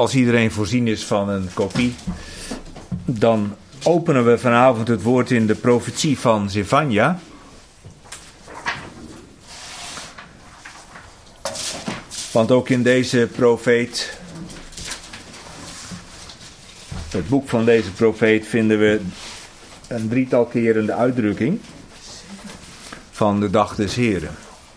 Als iedereen voorzien is van een kopie, dan openen we vanavond het woord in de profetie van Zefanja. Want ook in deze profeet, het boek van deze profeet, vinden we een drietal keren de uitdrukking van de dag des Heren.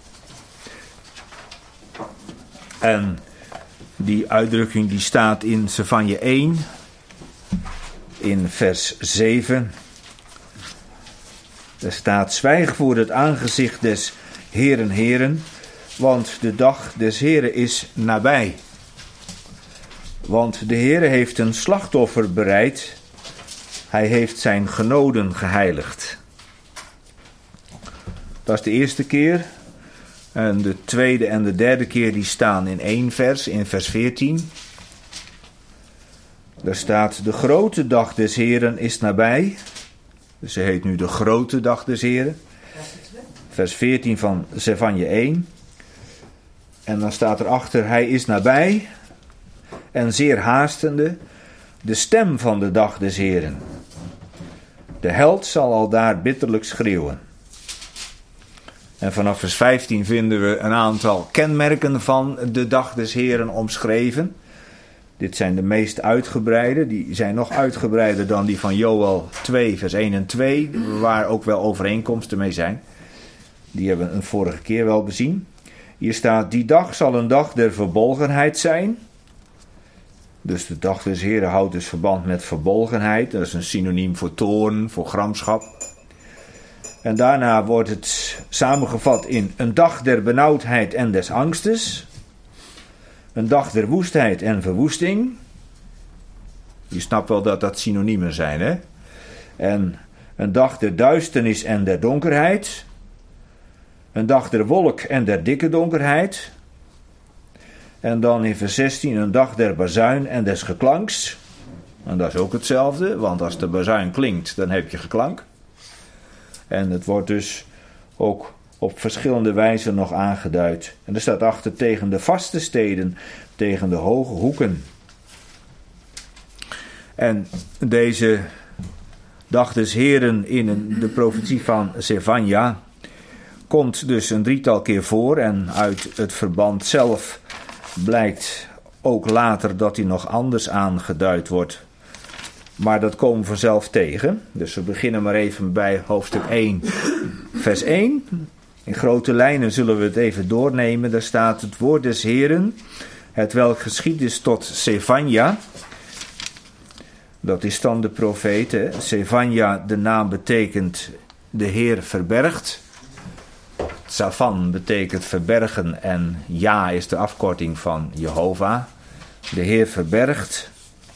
En die uitdrukking die staat in Zefanja 1, in vers 7. Er staat: zwijg voor het aangezicht des Heren, Heren, want de dag des Heren is nabij. Want de Heere heeft een slachtoffer bereid, hij heeft zijn genoden geheiligd. Dat is de eerste keer. En de tweede en de derde keer die staan in één vers, in vers 14. Daar staat: de grote dag des Heren is nabij. Dus ze heet nu de grote dag des Heren. Vers 14 van Zefanja 1. En dan staat erachter: hij is nabij en zeer haastende, de stem van de dag des Heren. De held zal aldaar bitterlijk schreeuwen. En vanaf vers 15 vinden we een aantal kenmerken van de dag des Heren omschreven. Dit zijn de meest uitgebreide. Die zijn nog uitgebreider dan die van Joël 2 vers 1 en 2. Waar ook wel overeenkomsten mee zijn. Die hebben we een vorige keer wel bezien. Hier staat: die dag zal een dag der verbolgenheid zijn. Dus de dag des Heren houdt dus verband met verbolgenheid. Dat is een synoniem voor toorn, voor gramschap. En daarna wordt het samengevat in een dag der benauwdheid en des angstes. Een dag der woestheid en verwoesting. Je snapt wel dat dat synoniemen zijn, hè? En een dag der duisternis en der donkerheid. Een dag der wolk en der dikke donkerheid. En dan in vers 16 een dag der bazuin en des geklanks. En dat is ook hetzelfde, want als de bazuin klinkt, dan heb je geklank. En het wordt dus ook op verschillende wijzen nog aangeduid. En er staat achter: tegen de vaste steden, tegen de hoge hoeken. En deze dag des Heren in de profetie van Zefanja komt dus een drietal keer voor. En uit het verband zelf blijkt ook later dat hij nog anders aangeduid wordt. Maar dat komen we vanzelf tegen. Dus we beginnen maar even bij hoofdstuk 1, vers 1. In grote lijnen zullen we het even doornemen. Daar staat: het woord des Heren, hetwelk geschied is tot Zefanja. Dat is dan de profeet. Hè? Zefanja, de naam betekent de Heer verbergt. Safan betekent verbergen en Ja is de afkorting van Jehovah. De Heer verbergt.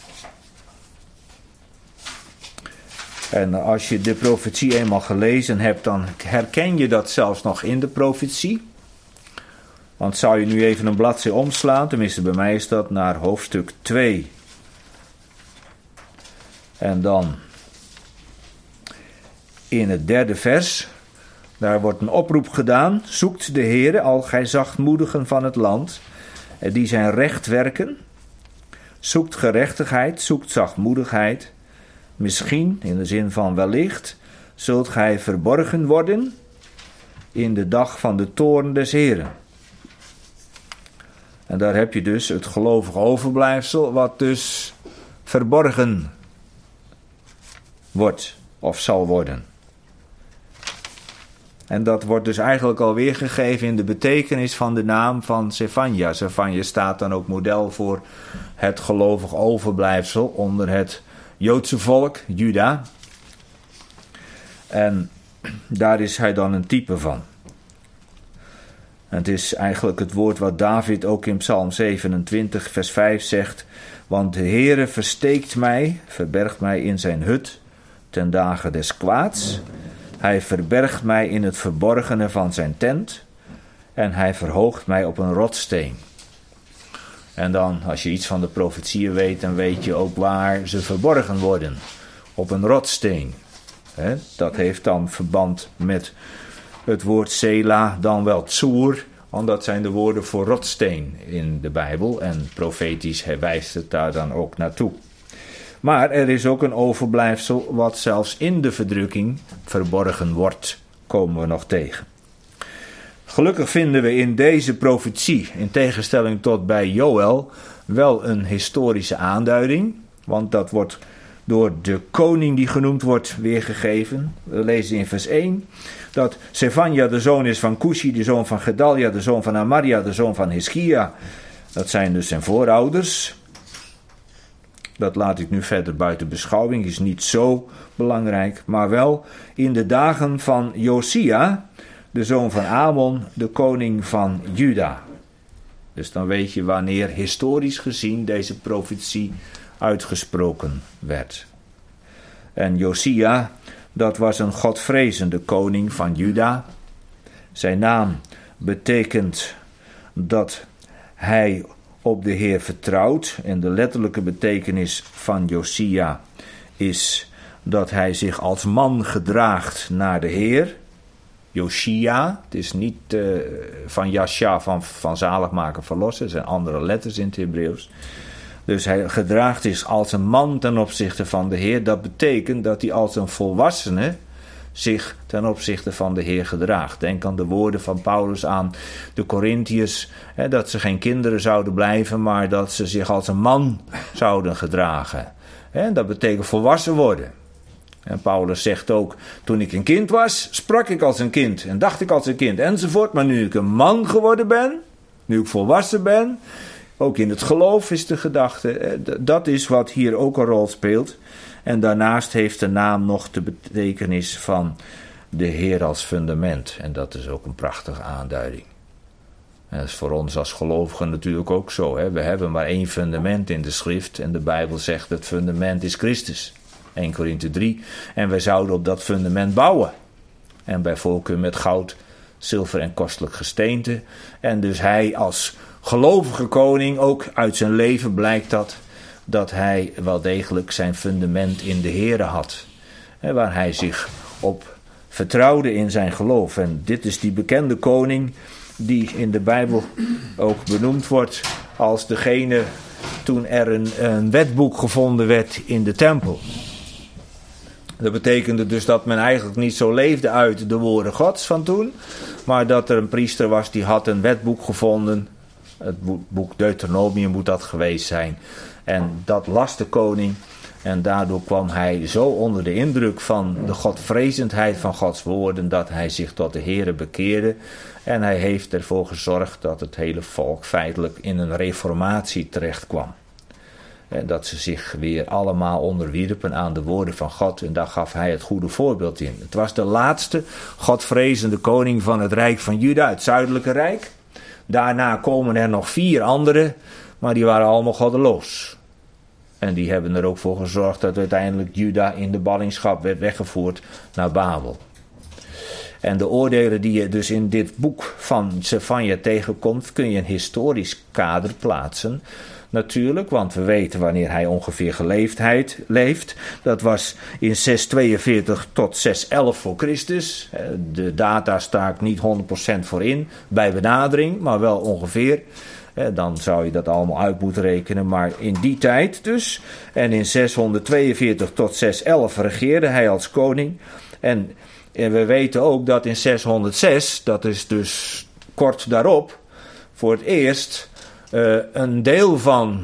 En als je de profetie eenmaal gelezen hebt, dan herken je dat zelfs nog in de profetie. Want zou je nu even een bladzij omslaan, tenminste bij mij is dat naar hoofdstuk 2. En dan in het derde vers, daar wordt een oproep gedaan: zoekt de Heere, al gij zachtmoedigen van het land, die zijn recht werken. Zoekt gerechtigheid, zoekt zachtmoedigheid. Misschien, in de zin van wellicht, zult gij verborgen worden in de dag van de toorn des Heren. En daar heb je dus het gelovig overblijfsel, wat dus verborgen wordt of zal worden. En dat wordt dus eigenlijk al weergegeven in de betekenis van de naam van Zefanja. Zefanja staat dan ook model voor het gelovig overblijfsel onder het Joodse volk, Juda. En daar is hij dan een type van. En het is eigenlijk het woord wat David ook in Psalm 27 vers 5 zegt: want de Heere versteekt mij, verbergt mij in zijn hut ten dagen des kwaads. Hij verbergt mij in het verborgene van zijn tent en hij verhoogt mij op een rotssteen. En dan, als je iets van de profetieën weet, dan weet je ook waar ze verborgen worden. Op een rotssteen. Dat heeft dan verband met het woord Sela, dan wel Tsoer, Want dat zijn de woorden voor rotsteen in de Bijbel. En profetisch wijst het daar dan ook naartoe. Maar er is ook een overblijfsel wat zelfs in de verdrukking verborgen wordt. Komen we nog tegen. Gelukkig vinden we in deze profetie, in tegenstelling tot bij Joël, wel een historische aanduiding. Want dat wordt door de koning die genoemd wordt weergegeven. We lezen in vers 1 dat Zefanja de zoon is van Cushi, de zoon van Gedalia, de zoon van Amaria, de zoon van Hiskia. Dat zijn dus zijn voorouders. Dat laat ik nu verder buiten beschouwing, is niet zo belangrijk. Maar wel in de dagen van Josia, de zoon van Amon, de koning van Juda. Dus dan weet je wanneer historisch gezien deze profetie uitgesproken werd. En Josia, dat was een godvrezende koning van Juda. Zijn naam betekent dat hij op de Heer vertrouwt. En de letterlijke betekenis van Josia is dat hij zich als man gedraagt naar de Heer. Josia, het is niet van Yasha, van zaligmaker verlossen. Er zijn andere letters in het Hebreeuws. Dus hij gedraagt zich als een man ten opzichte van de Heer. Dat betekent dat hij als een volwassene zich ten opzichte van de Heer gedraagt. Denk aan de woorden van Paulus aan de Korintiërs, dat ze geen kinderen zouden blijven, maar dat ze zich als een man zouden gedragen. Dat betekent volwassen worden. En Paulus zegt ook, toen ik een kind was, sprak ik als een kind en dacht ik als een kind enzovoort. Maar nu ik een man geworden ben, nu ik volwassen ben, ook in het geloof is de gedachte, dat is wat hier ook een rol speelt. En daarnaast heeft de naam nog de betekenis van de Heer als fundament. En dat is ook een prachtige aanduiding. En dat is voor ons als gelovigen natuurlijk ook zo. We hebben maar één fundament in de schrift en de Bijbel zegt het fundament is Christus. 1 Korinthe 3. En wij zouden op dat fundament bouwen. En bij voorkeur met goud, zilver en kostelijk gesteente. En dus hij als gelovige koning, ook uit zijn leven blijkt dat hij wel degelijk zijn fundament in de Here had. Waar hij zich op vertrouwde in zijn geloof. En dit is die bekende koning die in de Bijbel ook benoemd wordt als degene toen er een wetboek gevonden werd in de tempel. Dat betekende dus dat men eigenlijk niet zo leefde uit de woorden Gods van toen, maar dat er een priester was die had een wetboek gevonden. Het boek Deuteronomium moet dat geweest zijn. En dat las de koning. En daardoor kwam hij zo onder de indruk van de godvrezendheid van Gods woorden, dat hij zich tot de Here bekeerde. En hij heeft ervoor gezorgd dat het hele volk feitelijk in een reformatie terecht kwam. En dat ze zich weer allemaal onderwierpen aan de woorden van God. En daar gaf hij het goede voorbeeld in. Het was de laatste godvrezende koning van het Rijk van Juda, het zuidelijke Rijk. Daarna komen er nog 4 andere, maar die waren allemaal goddeloos. En die hebben er ook voor gezorgd dat uiteindelijk Juda in de ballingschap werd weggevoerd naar Babel. En de oordelen die je dus in dit boek van Zefanja tegenkomt, kun je een historisch kader plaatsen. Natuurlijk, want we weten wanneer hij ongeveer leeft. Dat was in 642 tot 611 voor Christus. De data sta ik niet 100% voor in, bij benadering, maar wel ongeveer. Dan zou je dat allemaal uit moeten rekenen, maar in die tijd dus. En in 642 tot 611 regeerde hij als koning. En we weten ook dat in 606, dat is dus kort daarop, voor het eerst een deel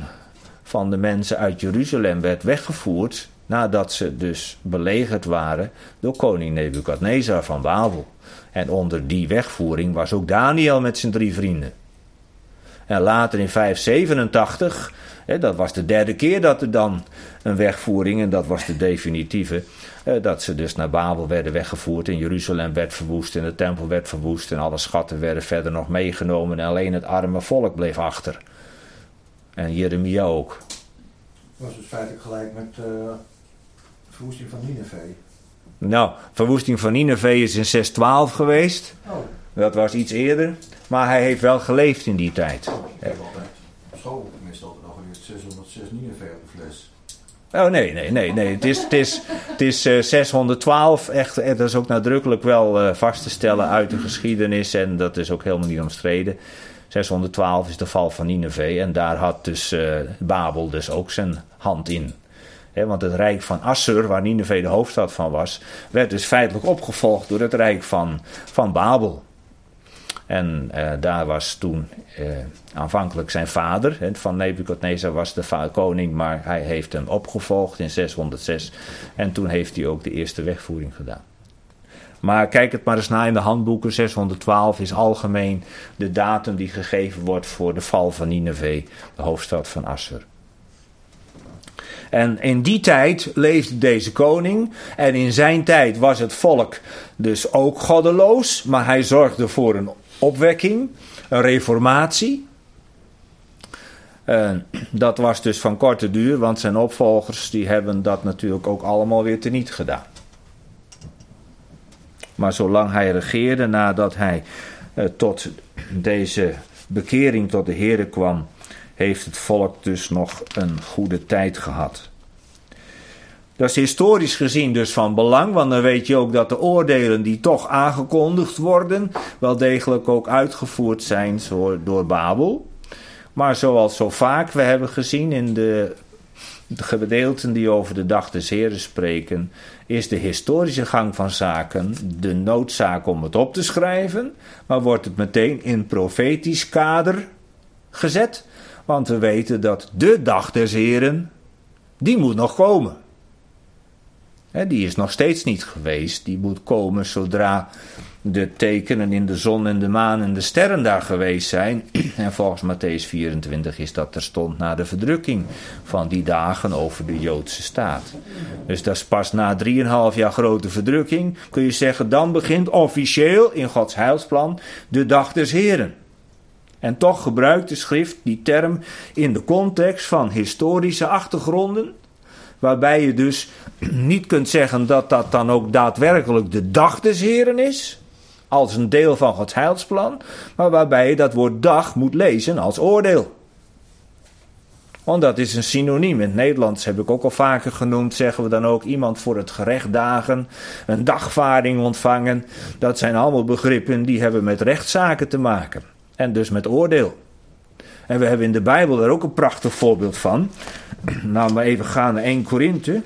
van de mensen uit Jeruzalem werd weggevoerd, nadat ze dus belegerd waren door koning Nebukadnezar van Babel. En onder die wegvoering was ook Daniel met zijn 3 vrienden. En later in 587, dat was de 3e keer dat er dan een wegvoering, en dat was de definitieve, dat ze dus naar Babel werden weggevoerd en Jeruzalem werd verwoest en de tempel werd verwoest en alle schatten werden verder nog meegenomen en alleen het arme volk bleef achter. En Jeremia ook. Dat was dus feitelijk gelijk met de verwoesting van Nineveh. Nou, verwoesting van Nineveh is in 612 geweest. Oh. Dat was iets eerder, maar hij heeft wel geleefd in die tijd. Ik heb altijd op school tenminste altijd al geleerd 606 Nineveh op de fles. Oh nee. Het is 612. Echt, dat is ook nadrukkelijk wel vast te stellen uit de geschiedenis. En dat is ook helemaal niet omstreden. 612 is de val van Nineve. En daar had dus Babel dus ook zijn hand in. Want het rijk van Assur, waar Nineve de hoofdstad van was, werd dus feitelijk opgevolgd door het rijk van Babel. En daar was toen aanvankelijk zijn vader, van Nebukadnezar was de koning, maar hij heeft hem opgevolgd in 606. En toen heeft hij ook de eerste wegvoering gedaan. Maar kijk het maar eens na in de handboeken. 612 is algemeen de datum die gegeven wordt voor de val van Nineve, de hoofdstad van Assur. En in die tijd leefde deze koning. En in zijn tijd was het volk dus ook goddeloos. Maar hij zorgde voor een opwekking, een reformatie. Dat was dus van korte duur, want zijn opvolgers die hebben dat natuurlijk ook allemaal weer teniet gedaan. Maar zolang hij regeerde, nadat hij tot deze bekering tot de Here kwam, heeft het volk dus nog een goede tijd gehad. Dat is historisch gezien dus van belang, want dan weet je ook dat de oordelen die toch aangekondigd worden, wel degelijk ook uitgevoerd zijn door Babel. Maar zoals zo vaak we hebben gezien in de gedeelten die over de dag des Heren spreken, is de historische gang van zaken de noodzaak om het op te schrijven, maar wordt het meteen in profetisch kader gezet. Want we weten dat de dag des Heren, die moet nog komen. Die is nog steeds niet geweest. Die moet komen zodra de tekenen in de zon en de maan en de sterren daar geweest zijn. En volgens Mattheüs 24 is dat terstond na de verdrukking van die dagen over de Joodse staat. Dus dat is pas na 3,5 jaar grote verdrukking, kun je zeggen, dan begint officieel in Gods heilsplan de dag des Heren. En toch gebruikt de schrift die term in de context van historische achtergronden, waarbij je dus niet kunt zeggen dat dat dan ook daadwerkelijk de dag des Heren is, als een deel van Gods heilsplan, maar waarbij je dat woord dag moet lezen als oordeel. Want dat is een synoniem. In het Nederlands heb ik ook al vaker genoemd, zeggen we dan ook iemand voor het gerecht dagen, een dagvaarding ontvangen. Dat zijn allemaal begrippen die hebben met rechtszaken te maken. En dus met oordeel. En we hebben in de Bijbel daar ook een prachtig voorbeeld van. Nou, maar even gaan naar 1 Korinthe.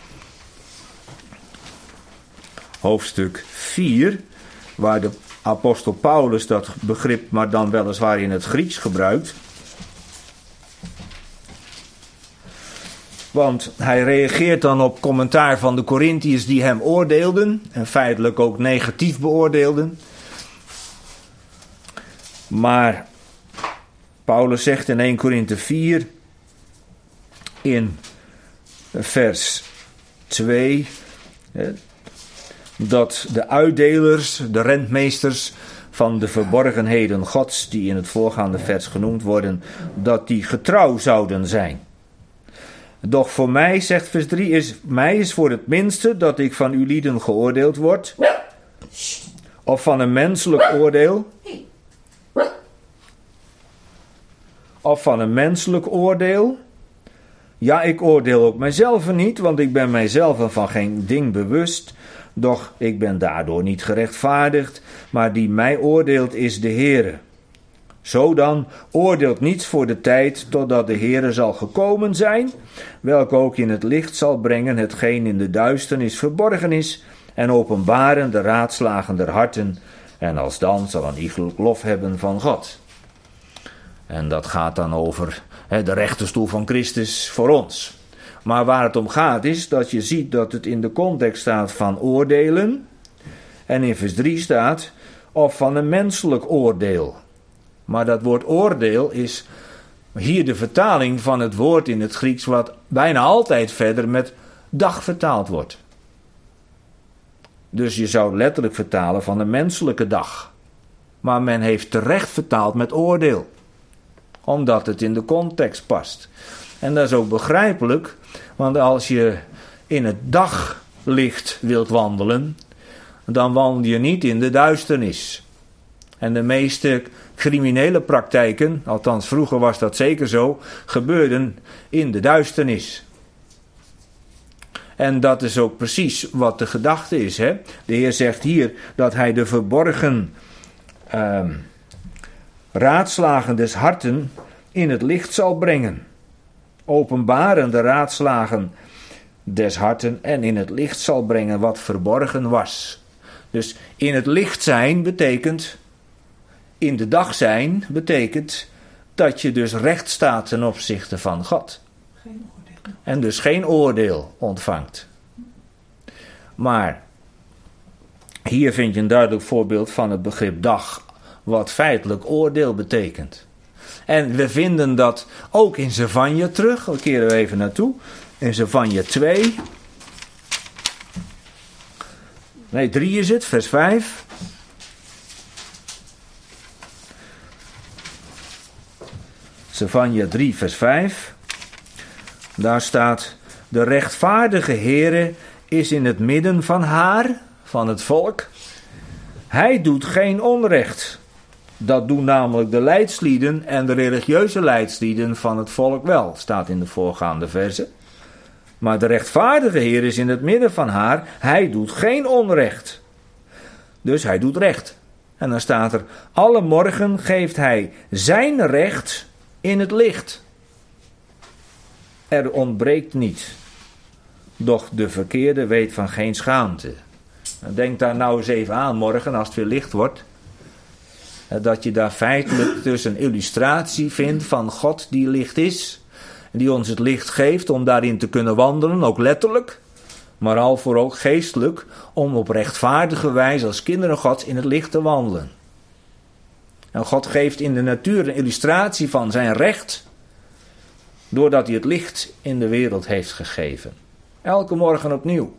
Hoofdstuk 4. Waar de apostel Paulus dat begrip, maar dan weliswaar in het Grieks gebruikt. Want hij reageert dan op commentaar van de Korintiërs die hem oordeelden. En feitelijk ook negatief beoordeelden. Maar Paulus zegt in 1 Korinthe 4 in vers 2 dat de uitdelers, de rentmeesters van de verborgenheden Gods, die in het voorgaande vers genoemd worden, dat die getrouw zouden zijn. Doch voor mij, zegt vers 3, mij is voor het minste dat ik van uw lieden geoordeeld word, of van een menselijk oordeel, of van een menselijk oordeel. Ja, ik oordeel ook mijzelf niet, want ik ben mijzelf van geen ding bewust, doch ik ben daardoor niet gerechtvaardigd, maar die mij oordeelt is de Heere. Zo dan, oordeelt niets voor de tijd, totdat de Heere zal gekomen zijn, welke ook in het licht zal brengen hetgeen in de duisternis verborgen is, en openbaren de raadslagen der harten, en alsdan zal een iegelijk lof hebben van God. En dat gaat dan over de rechterstoel van Christus voor ons. Maar waar het om gaat is dat je ziet dat het in de context staat van oordelen. En in vers 3 staat of van een menselijk oordeel. Maar dat woord oordeel is hier de vertaling van het woord in het Grieks wat bijna altijd verder met dag vertaald wordt. Dus je zou letterlijk vertalen van een menselijke dag. Maar men heeft terecht vertaald met oordeel. Omdat het in de context past. En dat is ook begrijpelijk. Want als je in het daglicht wilt wandelen, dan wandel je niet in de duisternis. En de meeste criminele praktijken, althans vroeger was dat zeker zo, gebeurden in de duisternis. En dat is ook precies wat de gedachte is. Hè? De Heer zegt hier dat hij de verborgen raadslagen des harten in het licht zal brengen. Openbaren de raadslagen des harten en in het licht zal brengen wat verborgen was. Dus in het licht zijn betekent, in de dag zijn betekent dat je dus recht staat ten opzichte van God. Geen oordeel. En dus geen oordeel ontvangt. Maar hier vind je een duidelijk voorbeeld van het begrip dag, wat feitelijk oordeel betekent. En we vinden dat ook in Zefanja terug. Daar keren we even naartoe. In Zefanja 2. Nee, 3 is het, vers 5. Zefanja 3, vers 5. Daar staat: de rechtvaardige Heere is in het midden van haar, van het volk. Hij doet geen onrecht. Dat doen namelijk de leidslieden en de religieuze leidslieden van het volk wel, staat in de voorgaande verse. Maar de rechtvaardige Heer is in het midden van haar, hij doet geen onrecht. Dus hij doet recht. En dan staat er: alle morgen geeft hij zijn recht in het licht. Er ontbreekt niet. Doch de verkeerde weet van geen schaamte. Denk daar nou eens even aan morgen als het weer licht wordt. Dat je daar feitelijk dus een illustratie vindt van God die licht is. Die ons het licht geeft om daarin te kunnen wandelen, ook letterlijk. Maar al voor ook geestelijk, om op rechtvaardige wijze als kinderen Gods in het licht te wandelen. En God geeft in de natuur een illustratie van zijn recht, doordat hij het licht in de wereld heeft gegeven. Elke morgen opnieuw.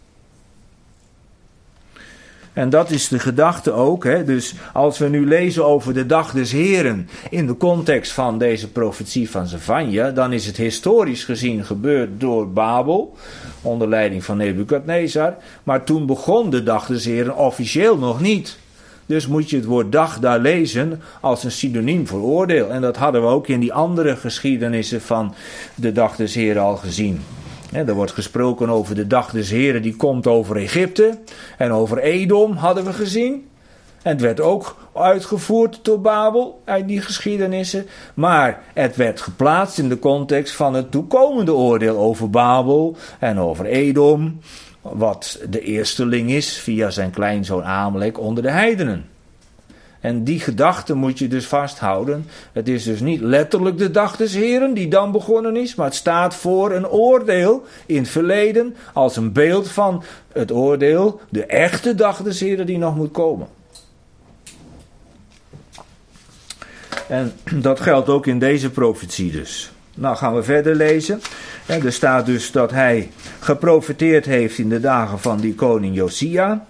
En dat is de gedachte ook. Hè? Dus als we nu lezen over de dag des Heren in de context van deze profetie van Zefanja, dan is het historisch gezien gebeurd door Babel, onder leiding van Nebukadnezar. Maar toen begon de dag des Heren officieel nog niet. Dus moet je het woord dag daar lezen als een synoniem voor oordeel. En dat hadden we ook in die andere geschiedenissen van de dag des Heren al gezien. Er wordt gesproken over de dag des Heren die komt over Egypte. En over Edom hadden we gezien. En het werd ook uitgevoerd door Babel uit die geschiedenissen. Maar het werd geplaatst in de context van het toekomende oordeel over Babel en over Edom. Wat de eersteling is via zijn kleinzoon Amalek onder de heidenen. En die gedachte moet je dus vasthouden. Het is dus niet letterlijk de dag des Heren die dan begonnen is, maar het staat voor een oordeel in het verleden als een beeld van het oordeel, de echte dag des Heren die nog moet komen. En dat geldt ook in deze profetie dus. Nou gaan we verder lezen. En er staat dus dat hij geprofeteerd heeft in de dagen van die koning Josia.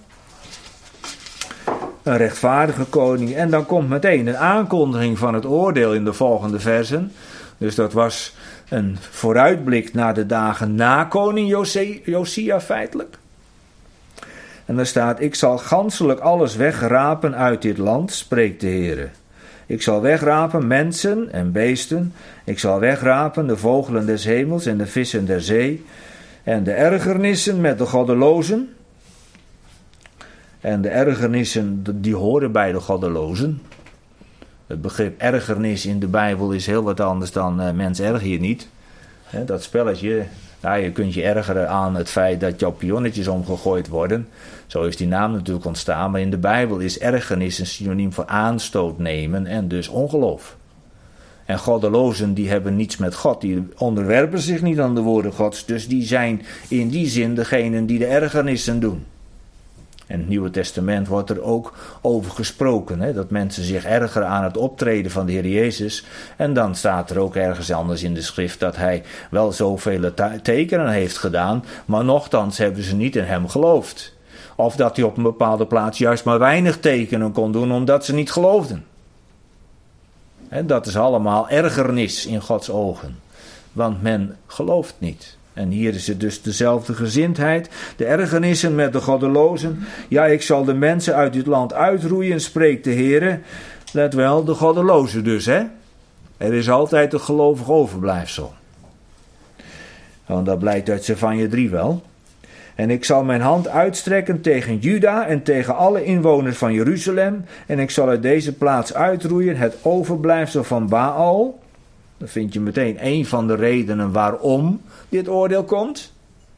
Een rechtvaardige koning. En dan komt meteen een aankondiging van het oordeel in de volgende versen. Dus dat was een vooruitblik naar de dagen na koning Josia feitelijk. En dan staat: ik zal ganselijk alles wegrapen uit dit land, spreekt de Heere. Ik zal wegrapen mensen en beesten. Ik zal wegrapen de vogelen des hemels en de vissen der zee. En de ergernissen met de goddelozen. En de ergernissen die horen bij de goddelozen. Het begrip ergernis in de Bijbel is heel wat anders dan mens erger je niet. Dat spelletje, nou, je kunt je ergeren aan het feit dat jouw pionnetjes omgegooid worden. Zo is die naam natuurlijk ontstaan. Maar in de Bijbel is ergernis een synoniem voor aanstoot nemen en dus ongeloof. En goddelozen die hebben niets met God. Die onderwerpen zich niet aan de woorden Gods. Dus die zijn in die zin degenen die de ergernissen doen. En in het Nieuwe Testament wordt er ook over gesproken. Hè, dat mensen zich ergeren aan het optreden van de Heer Jezus. En dan staat er ook ergens anders in de schrift dat hij wel zoveel tekenen heeft gedaan. Maar nochtans hebben ze niet in hem geloofd. Of dat hij op een bepaalde plaats juist maar weinig tekenen kon doen omdat ze niet geloofden. En dat is allemaal ergernis in Gods ogen. Want men gelooft niet. En hier is het dus dezelfde gezindheid. De ergernissen met de goddelozen. Ja, ik zal de mensen uit dit land uitroeien, spreekt de Heere. Let wel, de goddelozen dus, hè. Er is altijd een gelovig overblijfsel. Want dat blijkt uit Zefanja 3 wel. En ik zal mijn hand uitstrekken tegen Juda en tegen alle inwoners van Jeruzalem. En ik zal uit deze plaats uitroeien het overblijfsel van Baal. Dan vind je meteen een van de redenen waarom dit oordeel komt.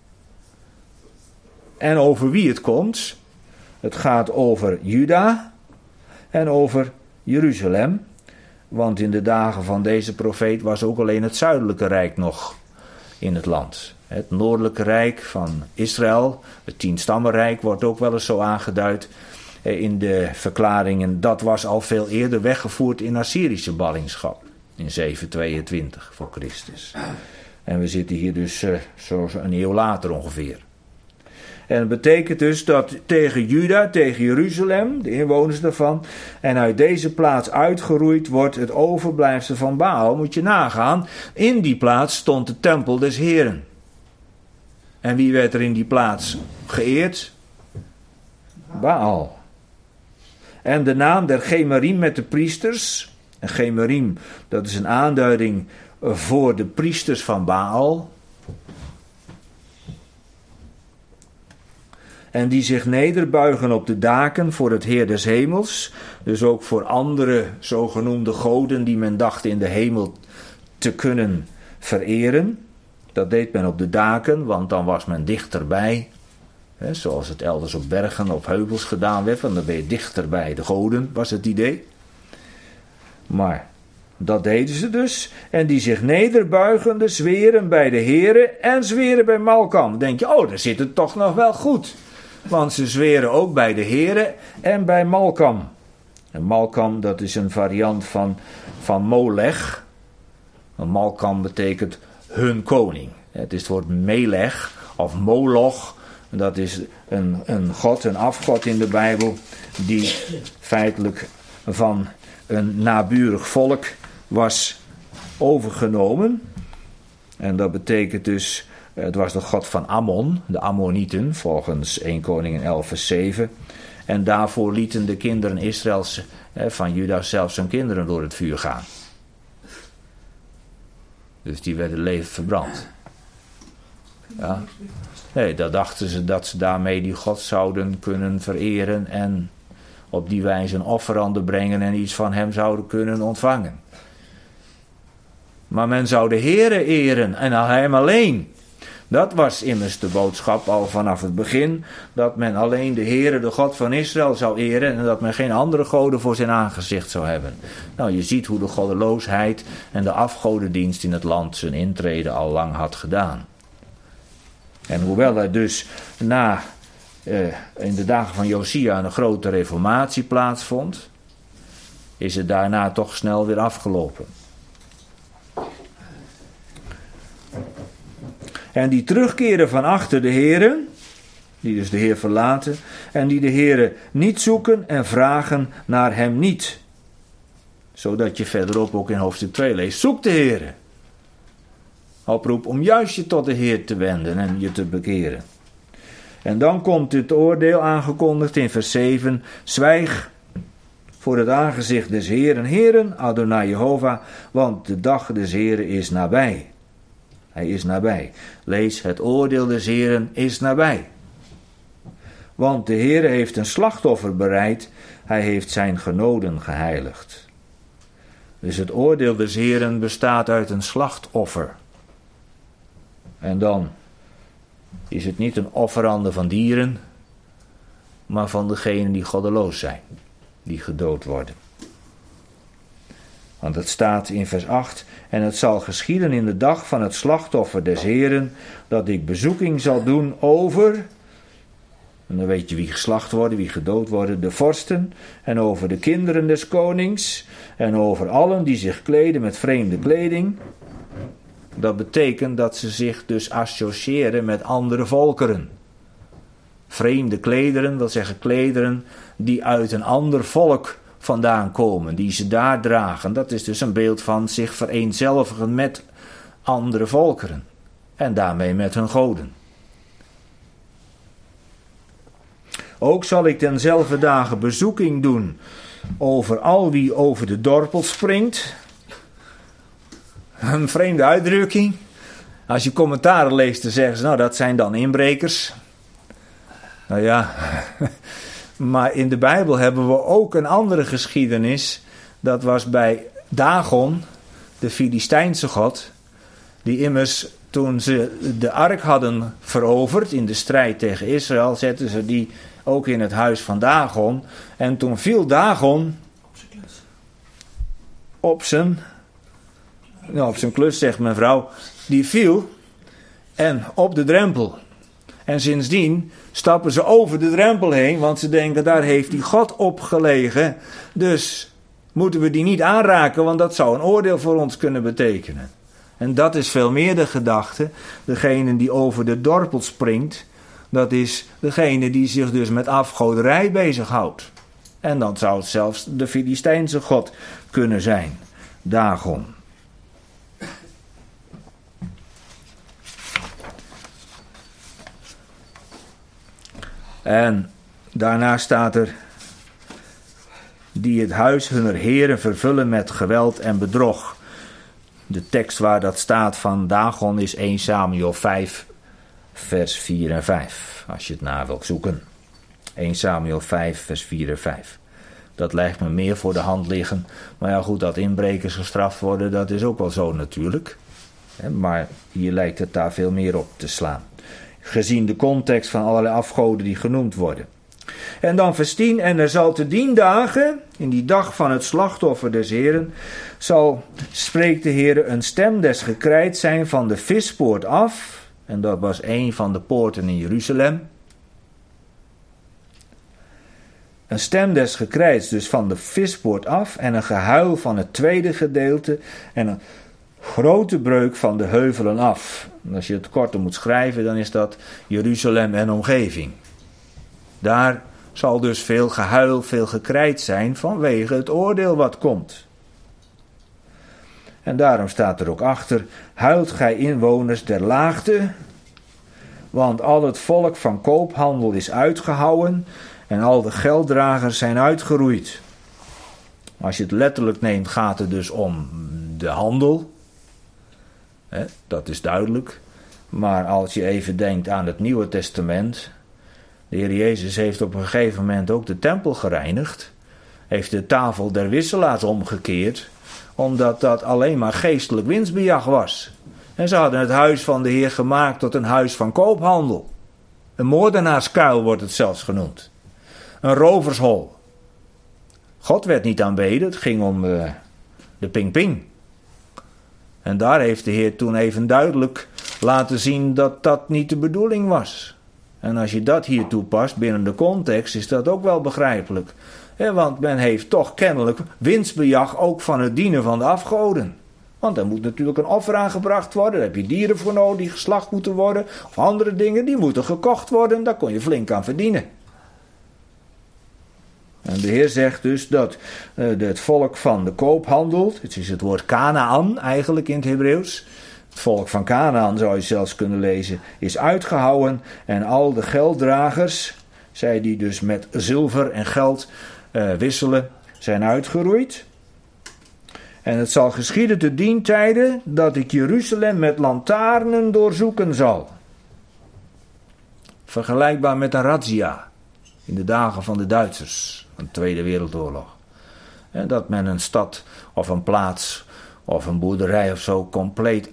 En over wie het komt. Het gaat over Juda en over Jeruzalem. Want in de dagen van deze profeet was ook alleen het zuidelijke rijk nog in het land. Het noordelijke rijk van Israël, het 10-stammenrijk, wordt ook wel eens zo aangeduid in de verklaringen. Dat was al veel eerder weggevoerd in Assyrische ballingschap. In 722 voor Christus. En we zitten hier dus zo een eeuw later ongeveer. En het betekent dus dat tegen Juda, tegen Jeruzalem, de inwoners daarvan, en uit deze plaats uitgeroeid wordt het overblijfsel van Baal. Moet je nagaan, in die plaats stond de tempel des Heren. En wie werd er in die plaats geëerd? Baal. En de naam der Gemerim met de priesters. En Gemerim, dat is een aanduiding voor de priesters van Baal. En die zich nederbuigen op de daken voor het Heer des hemels. Dus ook voor andere zogenoemde goden die men dacht in de hemel te kunnen vereren. Dat deed men op de daken, want dan was men dichterbij. Zoals het elders op bergen, op heuvels gedaan werd. Want dan ben je dichter bij de goden, was het idee. Maar dat deden ze dus. En die zich nederbuigende zweren bij de Heere en zweren bij Malkam. Dan denk je, oh, daar zit het toch nog wel goed. Want ze zweren ook bij de Heere en bij Malkam. En Malkam, dat is een variant van Molech. Want Malkam betekent hun koning. Het is het woord Melech of Moloch. Dat is een god, een afgod in de Bijbel. Die feitelijk van een naburig volk was overgenomen. En dat betekent dus, het was de god van Ammon, de Ammonieten, volgens 1 Koningen 11 vers 7. En daarvoor lieten de kinderen Israëls van Juda zelfs hun kinderen door het vuur gaan. Dus die werden levend verbrand. Ja. Nee, dat dachten ze dat ze daarmee die god zouden kunnen vereren en op die wijze een offerande brengen en iets van hem zouden kunnen ontvangen. Maar men zou de Heere eren en hem alleen. Dat was immers de boodschap al vanaf het begin, dat men alleen de Heere, de God van Israël, zou eren en dat men geen andere goden voor zijn aangezicht zou hebben. Nou, je ziet hoe de goddeloosheid en de afgodendienst in het land zijn intrede al lang had gedaan. En hoewel er dus in de dagen van Josia een grote reformatie plaatsvond, is het daarna toch snel weer afgelopen. En die terugkeren van achter de Heere, die dus de Heer verlaten, en die de Heere niet zoeken en vragen naar hem niet. Zodat je verderop ook in hoofdstuk 2 leest, zoek de Heere. Oproep om juist je tot de Heer te wenden en je te bekeren. En dan komt het oordeel aangekondigd in vers 7. Zwijg voor het aangezicht des Heeren, Heeren, Adonai Jehovah, want de dag des Heeren is nabij. Hij is nabij. Lees, het oordeel des Heeren is nabij. Want de Heere heeft een slachtoffer bereid, hij heeft zijn genoden geheiligd. Dus het oordeel des Heeren bestaat uit een slachtoffer. En dan is het niet een offerande van dieren, maar van degenen die goddeloos zijn, die gedood worden. Want het staat in vers 8, en het zal geschieden in de dag van het slachtoffer des Heeren, dat ik bezoeking zal doen over, en dan weet je wie geslacht worden, wie gedood worden, de vorsten, en over de kinderen des konings, en over allen die zich kleden met vreemde kleding. Dat betekent dat ze zich dus associëren met andere volkeren. Vreemde klederen, wil zeggen klederen die uit een ander volk vandaan komen, die ze daar dragen. Dat is dus een beeld van zich vereenzelvigen met andere volkeren. En daarmee met hun goden. Ook zal ik tenzelfde dagen bezoeking doen over al wie over de dorpel springt. Een vreemde uitdrukking. Als je commentaren leest, dan zeggen ze, nou dat zijn dan inbrekers. Nou ja, maar in de Bijbel hebben we ook een andere geschiedenis. Dat was bij Dagon, de Filistijnse god, die immers toen ze de ark hadden veroverd in de strijd tegen Israël, zetten ze die ook in het huis van Dagon. En toen viel Dagon op zijn klus, zegt mijn vrouw, die viel en op de drempel. En sindsdien stappen ze over de drempel heen, want ze denken, daar heeft die God op gelegen. Dus moeten we die niet aanraken, want dat zou een oordeel voor ons kunnen betekenen. En dat is veel meer de gedachte. Degene die over de dorpel springt, dat is degene die zich dus met afgoderij bezighoudt. En dan zou het zelfs de Filistijnse god kunnen zijn, Dagon. En daarna staat er, die het huis hunner heren vervullen met geweld en bedrog. De tekst waar dat staat van Dagon is 1 Samuel 5, vers 4 en 5. Als je het na wilt zoeken. 1 Samuel 5, vers 4 en 5. Dat lijkt me meer voor de hand liggen. Maar ja goed, dat inbrekers gestraft worden, dat is ook wel zo natuurlijk. Maar hier lijkt het daar veel meer op te slaan. Gezien de context van allerlei afgoden die genoemd worden. En dan vers 10, en er zal te dien dagen, in die dag van het slachtoffer des Heren, spreekt de Heere, een stem des gekrijt zijn van de vispoort af. En dat was een van de poorten in Jeruzalem. Een stem des gekrijts dus van de vispoort af en een gehuil van het tweede gedeelte en een grote breuk van de heuvelen af. En als je het korter moet schrijven, dan is dat Jeruzalem en omgeving. Daar zal dus veel gehuil, veel gekrijt zijn vanwege het oordeel wat komt. En daarom staat er ook achter, huilt gij inwoners der laagte, want al het volk van koophandel is uitgehouwen en al de gelddragers zijn uitgeroeid. Als je het letterlijk neemt, gaat het dus om de handel. Dat is duidelijk. Maar als je even denkt aan het Nieuwe Testament, de Heer Jezus heeft op een gegeven moment ook de tempel gereinigd. Heeft de tafel der wisselaars omgekeerd, omdat dat alleen maar geestelijk winstbejag was. En ze hadden het huis van de Heer gemaakt tot een huis van koophandel. Een moordenaarskuil wordt het zelfs genoemd. Een rovershol. God werd niet aanbeden, het ging om de ping-ping. En daar heeft de Heer toen even duidelijk laten zien dat dat niet de bedoeling was. En als je dat hier toepast binnen de context, is dat ook wel begrijpelijk. Want men heeft toch kennelijk winstbejag ook van het dienen van de afgoden. Want er moet natuurlijk een offer aangebracht worden. Daar heb je dieren voor nodig die geslacht moeten worden. Of andere dingen, die moeten gekocht worden. Daar kon je flink aan verdienen. En de Heer zegt dus dat het volk van de koophandel, het is het woord Kanaan eigenlijk in het Hebreeuws. Het volk van Kanaan, zou je zelfs kunnen lezen, is uitgehouwen. En al de gelddragers, zij die dus met zilver en geld wisselen, zijn uitgeroeid. En het zal geschieden te dien tijde dat ik Jeruzalem met lantaarnen doorzoeken zal. Vergelijkbaar met een razzia in de dagen van de Duitsers, van de Tweede Wereldoorlog. En dat men een stad of een plaats of een boerderij of zo compleet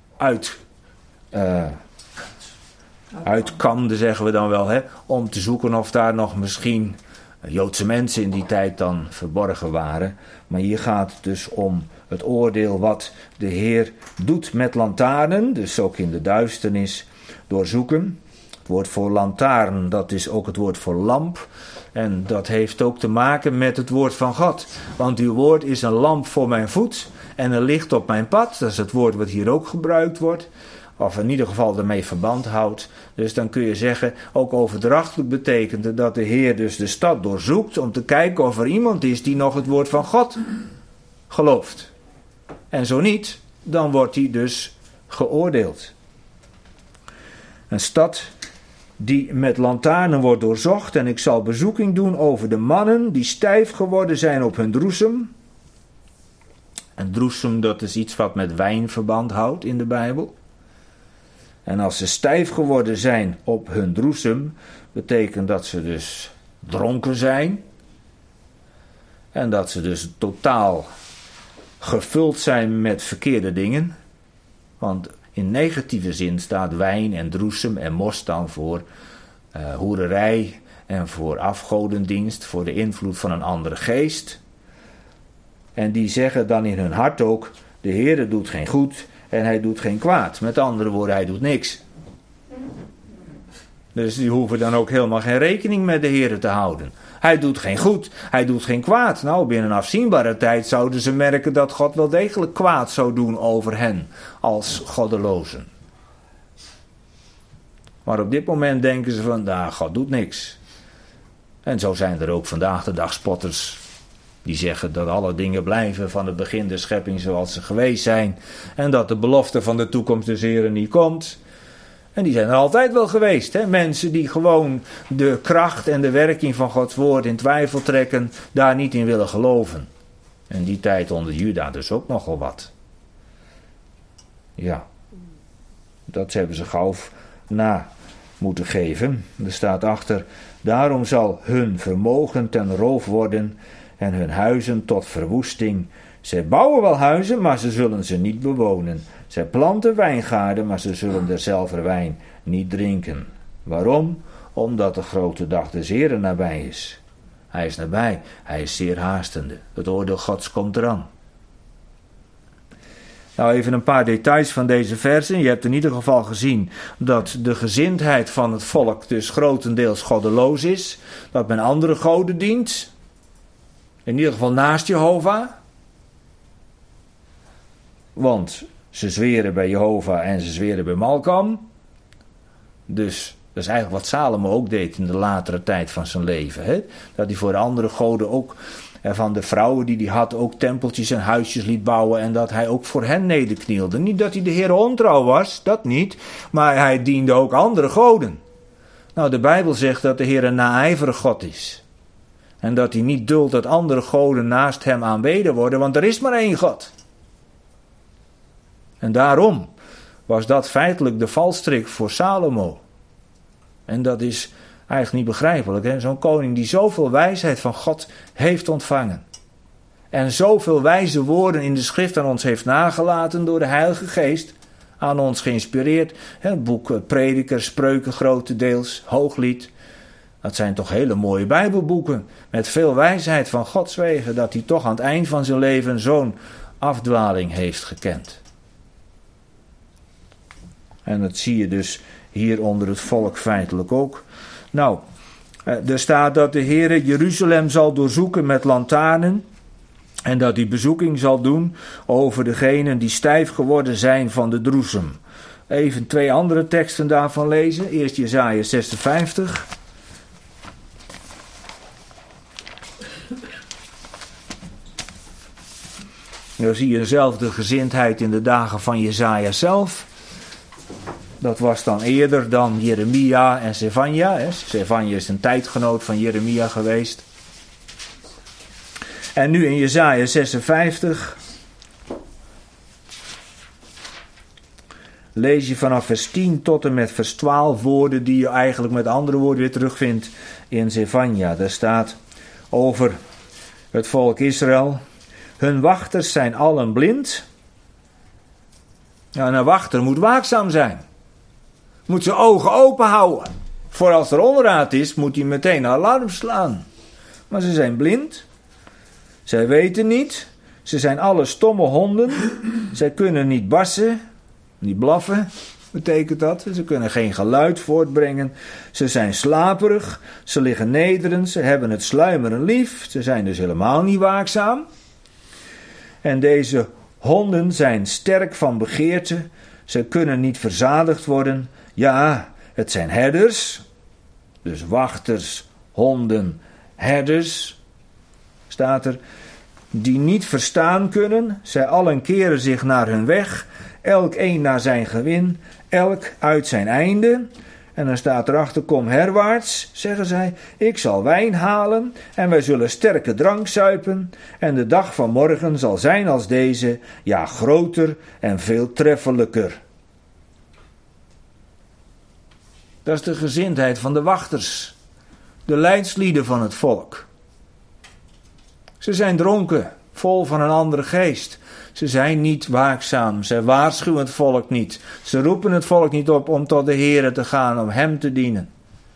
uitkamde, zeggen we dan wel, om te zoeken of daar nog misschien Joodse mensen in die tijd dan verborgen waren. Maar hier gaat het dus om het oordeel wat de Heer doet met lantaarnen, dus ook in de duisternis doorzoeken. Het woord voor lantaarn, dat is ook het woord voor lamp. En dat heeft ook te maken met het woord van God. Want uw woord is een lamp voor mijn voet en een licht op mijn pad. Dat is het woord wat hier ook gebruikt wordt. Of in ieder geval ermee verband houdt. Dus dan kun je zeggen, ook overdrachtelijk betekent het dat de Heer dus de stad doorzoekt om te kijken of er iemand is die nog het woord van God gelooft. En zo niet, dan wordt hij dus geoordeeld. Een stad die met lantaarnen wordt doorzocht, en ik zal bezoeking doen over de mannen die stijf geworden zijn op hun droesem. En droesem, dat is iets wat met wijn verband houdt in de Bijbel. En als ze stijf geworden zijn op hun droesem, betekent dat ze dus dronken zijn. En dat ze dus totaal gevuld zijn met verkeerde dingen. Want in negatieve zin staat wijn en droesem en mos dan voor hoererij en voor afgodendienst, voor de invloed van een andere geest. En die zeggen dan in hun hart ook, de Heere doet geen goed en hij doet geen kwaad. Met andere woorden, hij doet niks. Dus die hoeven dan ook helemaal geen rekening met de Heere te houden. Hij doet geen goed, hij doet geen kwaad. Nou, binnen een afzienbare tijd zouden ze merken dat God wel degelijk kwaad zou doen over hen als goddelozen. Maar op dit moment denken ze van, nou, God doet niks. En zo zijn er ook vandaag de dag spotters die zeggen dat alle dingen blijven van het begin der schepping zoals ze geweest zijn. En dat de belofte van de toekomst des Heren niet komt. En die zijn er altijd wel geweest. Hè? Mensen die gewoon de kracht en de werking van Gods woord in twijfel trekken, daar niet in willen geloven. En die tijd onder Juda dus ook nogal wat. Ja, dat hebben ze gauw na moeten geven. Er staat achter, daarom zal hun vermogen ten roof worden en hun huizen tot verwoesting. Zij bouwen wel huizen, maar ze zullen ze niet bewonen. Zij planten wijngaarden, maar ze zullen derzelver wijn niet drinken. Waarom? Omdat de grote dag des Heren nabij is. Hij is nabij, hij is zeer haastende. Het oordeel Gods komt eraan. Nou, even een paar details van deze versen. Je hebt in ieder geval gezien dat de gezindheid van het volk dus grotendeels goddeloos is. Dat men andere goden dient. In ieder geval naast Jehovah. Want ze zweren bij Jehovah en ze zweren bij Malkam. Dus dat is eigenlijk wat Salomo ook deed in de latere tijd van zijn leven. Hè? Dat hij voor de andere goden ook, van de vrouwen die hij had, ook tempeltjes en huisjes liet bouwen. En dat hij ook voor hen nederknielde. Niet dat hij de Heer ontrouw was, dat niet. Maar hij diende ook andere goden. Nou, de Bijbel zegt dat de Heer een naijverig God is. En dat hij niet duldt dat andere goden naast hem aanbeden worden. Want er is maar één God. En daarom was dat feitelijk de valstrik voor Salomo. En dat is eigenlijk niet begrijpelijk. Hè? Zo'n koning die zoveel wijsheid van God heeft ontvangen. En zoveel wijze woorden in de schrift aan ons heeft nagelaten door de Heilige Geest. Aan ons geïnspireerd. Het boek Prediker, Spreuken grotendeels, Hooglied. Dat zijn toch hele mooie Bijbelboeken. Met veel wijsheid van Gods wegen. Dat hij toch aan het eind van zijn leven zo'n afdwaling heeft gekend. En dat zie je dus hier onder het volk feitelijk ook. Nou, er staat dat de Heere Jeruzalem zal doorzoeken met lantaarnen. En dat hij bezoeking zal doen over degenen die stijf geworden zijn van de droesem. Even 2 andere teksten daarvan lezen. Eerst Jesaja 56. Dan zie je dezelfde gezindheid in de dagen van Jesaja zelf. Dat was dan eerder dan Jeremia en Zefanja. Zefanja is een tijdgenoot van Jeremia geweest. En nu in Jesaja 56 lees je vanaf vers 10 tot en met vers 12 woorden die je eigenlijk met andere woorden weer terugvindt in Zefanja. Daar staat over het volk Israël. Hun wachters zijn allen blind. Ja, en een wachter moet waakzaam zijn. Moet zijn ogen open houden. Voor als er onraad is, moet hij meteen alarm slaan. Maar ze zijn blind. Zij weten niet. Ze zijn alle stomme honden. Zij kunnen niet bassen. Niet blaffen, betekent dat. Ze kunnen geen geluid voortbrengen. Ze zijn slaperig. Ze liggen nederend. Ze hebben het sluimeren lief. Ze zijn dus helemaal niet waakzaam. En deze honden zijn sterk van begeerte. Ze kunnen niet verzadigd worden. Ja, het zijn herders. Dus wachters, honden, herders. Staat er. Die niet verstaan kunnen. Zij allen keren zich naar hun weg. Elk een naar zijn gewin. Elk uit zijn einde. En dan staat erachter, kom herwaarts, zeggen zij. Ik zal wijn halen en wij zullen sterke drank zuipen. En de dag van morgen zal zijn als deze, ja groter en veel treffelijker. Dat is de gezindheid van de wachters. De leidslieden van het volk. Ze zijn dronken, vol van een andere geest. Ze zijn niet waakzaam. Ze waarschuwen het volk niet. Ze roepen het volk niet op om tot de Heere te gaan, om hem te dienen.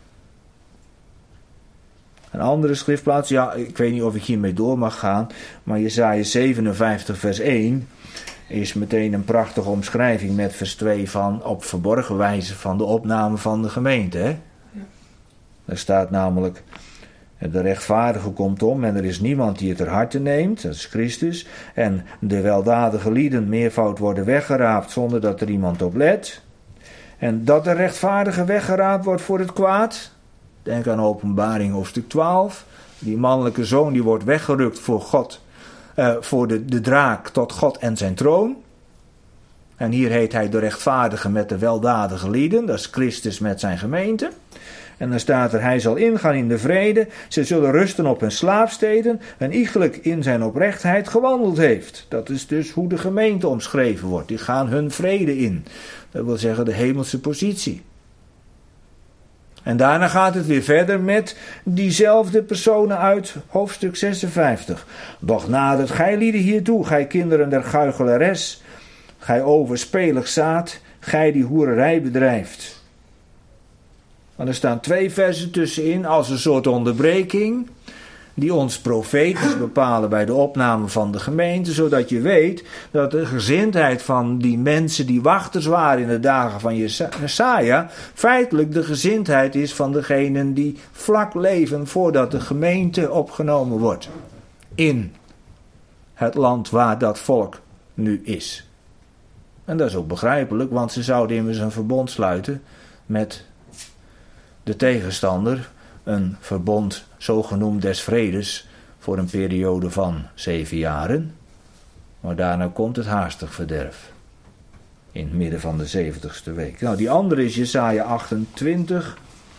Een andere schriftplaats, ja, ik weet niet of ik hiermee door mag gaan, maar Jesaja 57 vers 1 is meteen een prachtige omschrijving met vers 2 van op verborgen wijze van de opname van de gemeente. Hè? Ja. Daar staat namelijk, de rechtvaardige komt om en er is niemand die het ter harte neemt, dat is Christus. En de weldadige lieden meervoud worden weggeraapt zonder dat er iemand op let. En dat de rechtvaardige weggeraapt wordt voor het kwaad. Denk aan Openbaring hoofdstuk 12. Die mannelijke zoon die wordt weggerukt voor God. Voor de draak tot God en zijn troon. En hier heet hij de rechtvaardige met de weldadige lieden. Dat is Christus met zijn gemeente. En dan staat er, hij zal ingaan in de vrede. Ze zullen rusten op hun slaapsteden. En iegelijk in zijn oprechtheid gewandeld heeft. Dat is dus hoe de gemeente omschreven wordt. Die gaan hun vrede in. Dat wil zeggen de hemelse positie. En daarna gaat het weer verder met diezelfde personen uit hoofdstuk 56. Doch nadert gij lieden hiertoe, gij kinderen der guichelares, gij overspelig zaad, gij die hoererij bedrijft. Want er staan 2 versen tussenin als een soort onderbreking, die ons profetisch bepalen bij de opname van de gemeente, zodat je weet dat de gezindheid van die mensen die wachters waren in de dagen van Jesaja, feitelijk de gezindheid is van degenen die vlak leven voordat de gemeente opgenomen wordt in het land waar dat volk nu is. En dat is ook begrijpelijk, want ze zouden immers een verbond sluiten met de tegenstander, een verbond zogenoemd des vredes voor een periode van 7 jaren. Maar daarna komt het haastig verderf. In het midden van de 70ste week. Nou, die andere is Jesaja 28.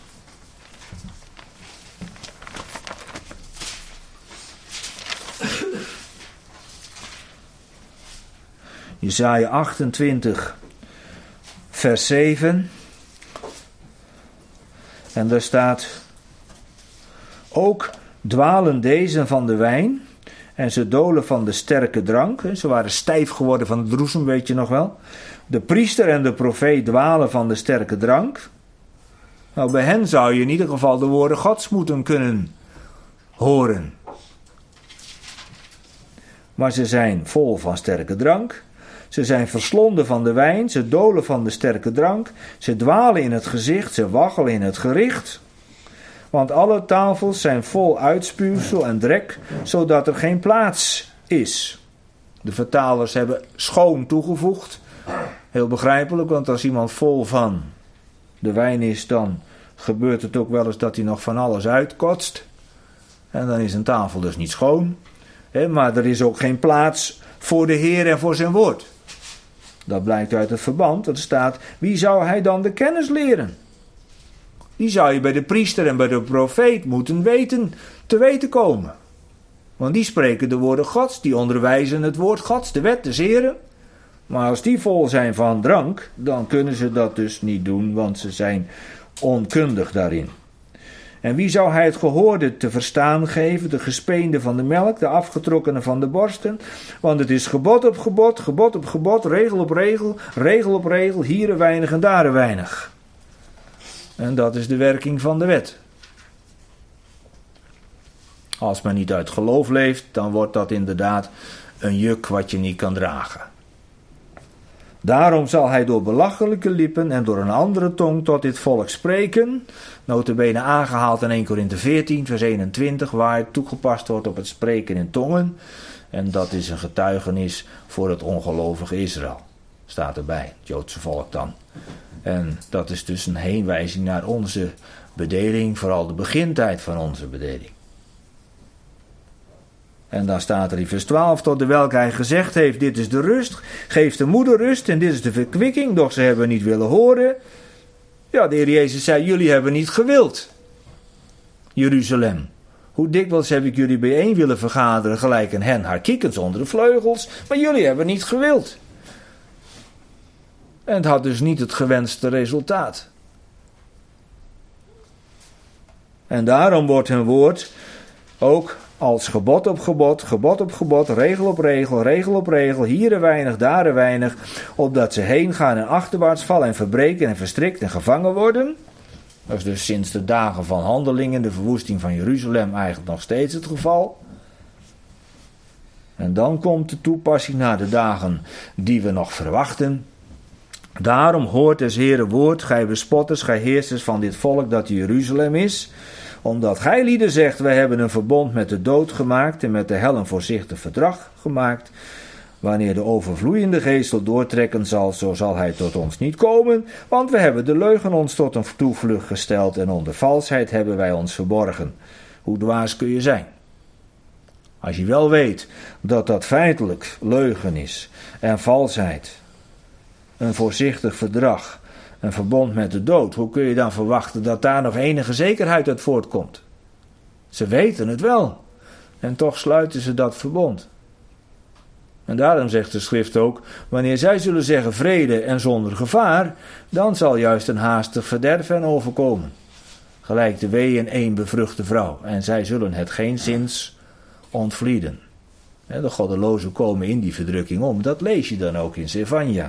Jesaja 28 vers 7. En daar staat: ook dwalen deze van de wijn en ze dolen van de sterke drank. Ze waren stijf geworden van de droesem, weet je nog wel. De priester en de profeet dwalen van de sterke drank. Nou, bij hen zou je in ieder geval de woorden Gods moeten kunnen horen. Maar ze zijn vol van sterke drank. Ze zijn verslonden van de wijn, ze dolen van de sterke drank. Ze dwalen in het gezicht, ze waggelen in het gericht. Want alle tafels zijn vol uitspuwsel en drek, zodat er geen plaats is. De vertalers hebben schoon toegevoegd. Heel begrijpelijk, want als iemand vol van de wijn is, dan gebeurt het ook wel eens dat hij nog van alles uitkotst. En dan is een tafel dus niet schoon. Maar er is ook geen plaats voor de Heer en voor zijn woord. Dat blijkt uit het verband. Er staat, wie zou hij dan de kennis leren? Die zou je bij de priester en bij de profeet moeten te weten komen. Want die spreken de woorden Gods, die onderwijzen het woord Gods, de wet des Heren. Maar als die vol zijn van drank, dan kunnen ze dat dus niet doen, want ze zijn onkundig daarin. En wie zou hij het gehoorde te verstaan geven, de gespeende van de melk, de afgetrokkene van de borsten? Want het is gebod op gebod, gebod op gebod, regel op regel, regel op regel, hier een weinig en daar een weinig. En dat is de werking van de wet. Als men niet uit geloof leeft, dan wordt dat inderdaad een juk wat je niet kan dragen. Daarom zal hij door belachelijke lippen en door een andere tong tot dit volk spreken. Nota bene aangehaald in 1 Korinthe 14 vers 21, waar het toegepast wordt op het spreken in tongen. En dat is een getuigenis voor het ongelovige Israël. Staat erbij, het Joodse volk dan. En dat is dus een heenwijzing naar onze bedeling, vooral de begintijd van onze bedeling. En dan staat er in vers 12, tot de welke hij gezegd heeft, dit is de rust, geeft de moeder rust en dit is de verkwikking, doch ze hebben niet willen horen. Ja, de Heer Jezus zei, jullie hebben niet gewild, Jeruzalem. Hoe dikwijls heb ik jullie bijeen willen vergaderen, gelijk een hen haar kiekens onder de vleugels, maar jullie hebben niet gewild. En het had dus niet het gewenste resultaat. En daarom wordt hun woord ook als gebod op gebod, gebod op gebod, regel op regel, regel op regel, hier een weinig, daar een weinig, opdat ze heen gaan en achterwaarts vallen en verbreken en verstrikt en gevangen worden. Dat is dus sinds de dagen van Handelingen, de verwoesting van Jeruzalem, eigenlijk nog steeds het geval. En dan komt de toepassing naar de dagen die we nog verwachten. Daarom hoort des Heere woord, gij bespotters, gij heersers van dit volk dat Jeruzalem is, omdat gij lieden zegt, wij hebben een verbond met de dood gemaakt en met de hel een voorzichtig verdrag gemaakt. Wanneer de overvloeiende geest tot doortrekken zal, zo zal hij tot ons niet komen, want we hebben de leugen ons tot een toevlucht gesteld en onder valsheid hebben wij ons verborgen. Hoe dwaas kun je zijn? Als je wel weet dat dat feitelijk leugen is en valsheid, een voorzichtig verdrag, een verbond met de dood, hoe kun je dan verwachten dat daar nog enige zekerheid uit voortkomt? Ze weten het wel en toch sluiten ze dat verbond. En daarom zegt de schrift ook, wanneer zij zullen zeggen vrede en zonder gevaar, dan zal juist een haastig verderf hen overkomen. Gelijk de wee in één bevruchte vrouw, en zij zullen het geenszins ontvlieden. De goddelozen komen in die verdrukking om, dat lees je dan ook in Zefanja.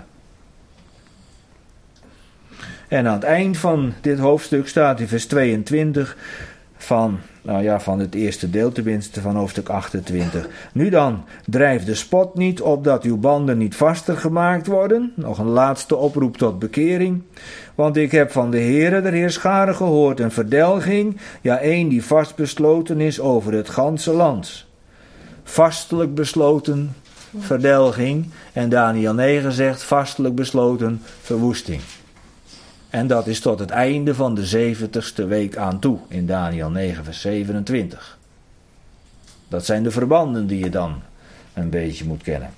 En aan het eind van dit hoofdstuk staat in vers 22 van het eerste deel tenminste van hoofdstuk 28. Nu dan, drijf de spot niet, opdat uw banden niet vaster gemaakt worden. Nog een laatste oproep tot bekering. Want ik heb van de Heere der Heerscharen gehoord een verdelging, ja, een die vastbesloten is over het ganse land. Vastelijk besloten verdelging. En Daniel 9 zegt vastelijk besloten verwoesting. En dat is tot het einde van de 70ste week aan toe, in Daniel 9 vers 27. Dat zijn de verbanden die je dan een beetje moet kennen.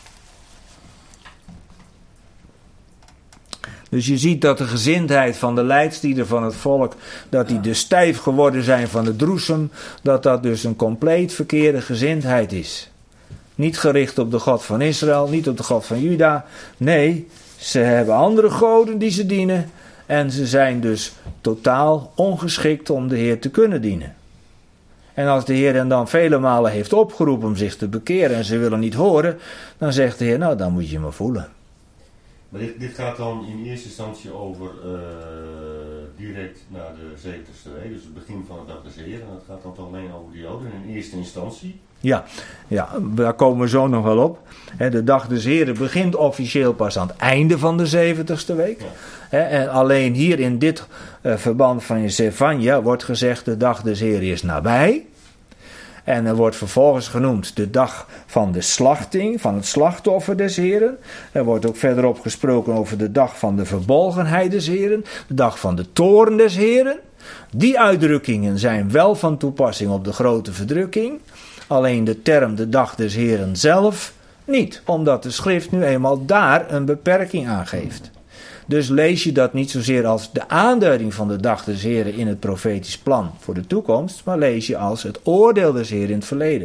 Dus je ziet dat de gezindheid van de leidslieden van het volk, dat die dus stijf geworden zijn van het droesem, dat dus een compleet verkeerde gezindheid is. Niet gericht op de God van Israël, niet op de God van Juda. Nee, ze hebben andere goden die ze dienen. En ze zijn dus totaal ongeschikt om de Heer te kunnen dienen. En als de Heer hen dan vele malen heeft opgeroepen om zich te bekeren en ze willen niet horen, dan zegt de Heer, nou dan moet je me voelen. Maar dit gaat dan in eerste instantie over direct naar de 70ste week, dus het begin van de dag des Heeren. En dat gaat dan toch alleen over de Joden in eerste instantie. Ja, daar komen we zo nog wel op. De dag des Heeren begint officieel pas aan het einde van de 70ste week. Ja. En alleen hier in dit verband van Zefanja wordt gezegd, de dag des Heeren is nabij. En er wordt vervolgens genoemd de dag van de slachting, van het slachtoffer des Heren. Er wordt ook verderop gesproken over de dag van de verbolgenheid des Heren, de dag van de toorn des Heren. Die uitdrukkingen zijn wel van toepassing op de grote verdrukking. Alleen de term de dag des Heren zelf niet, omdat de schrift nu eenmaal daar een beperking aan geeft. Dus lees je dat niet zozeer als de aanduiding van de dag des Heren in het profetisch plan voor de toekomst, maar lees je als het oordeel des Heren in het verleden.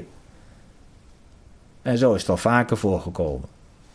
En zo is het al vaker voorgekomen.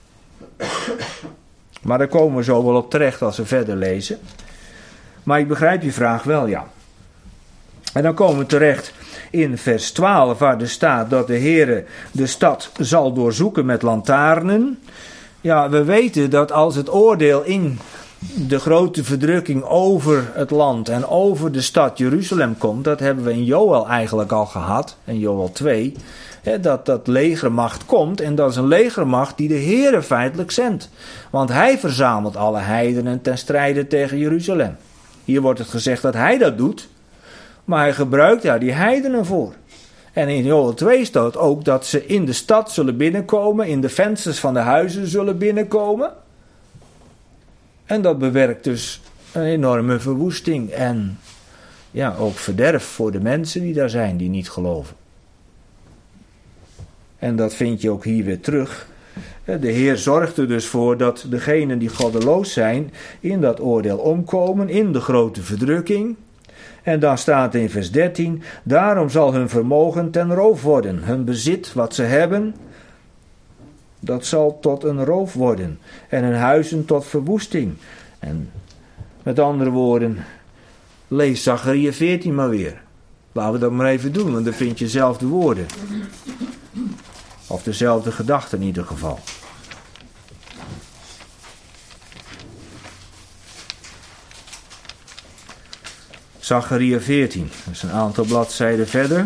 Maar daar komen we zo wel op terecht als we verder lezen. Maar ik begrijp je vraag wel, ja. En dan komen we terecht in vers 12, waar er staat dat de Heere de stad zal doorzoeken met lantaarnen. Ja, we weten dat als het oordeel in de grote verdrukking over het land en over de stad Jeruzalem komt, dat hebben we in Joël eigenlijk al gehad, in Joël 2, dat legermacht komt, en dat is een legermacht die de Heere feitelijk zendt. Want hij verzamelt alle heidenen ten strijde tegen Jeruzalem. Hier wordt het gezegd dat hij dat doet, maar hij gebruikt daar die heidenen voor. En in Joël 2 staat ook dat ze in de stad zullen binnenkomen, in de vensters van de huizen zullen binnenkomen. En dat bewerkt dus een enorme verwoesting en ja, ook verderf voor de mensen die daar zijn, die niet geloven. En dat vind je ook hier weer terug. De Heer zorgt er dus voor dat degenen die goddeloos zijn in dat oordeel omkomen, in de grote verdrukking. En dan staat in vers 13, daarom zal hun vermogen ten roof worden. Hun bezit, wat ze hebben, dat zal tot een roof worden. En hun huizen tot verwoesting. En met andere woorden, lees Zacharia 14 maar weer. Laten we dat maar even doen, want dan vind je dezelfde woorden. Of dezelfde gedachten in ieder geval. Zacharia 14, dat is een aantal bladzijden verder.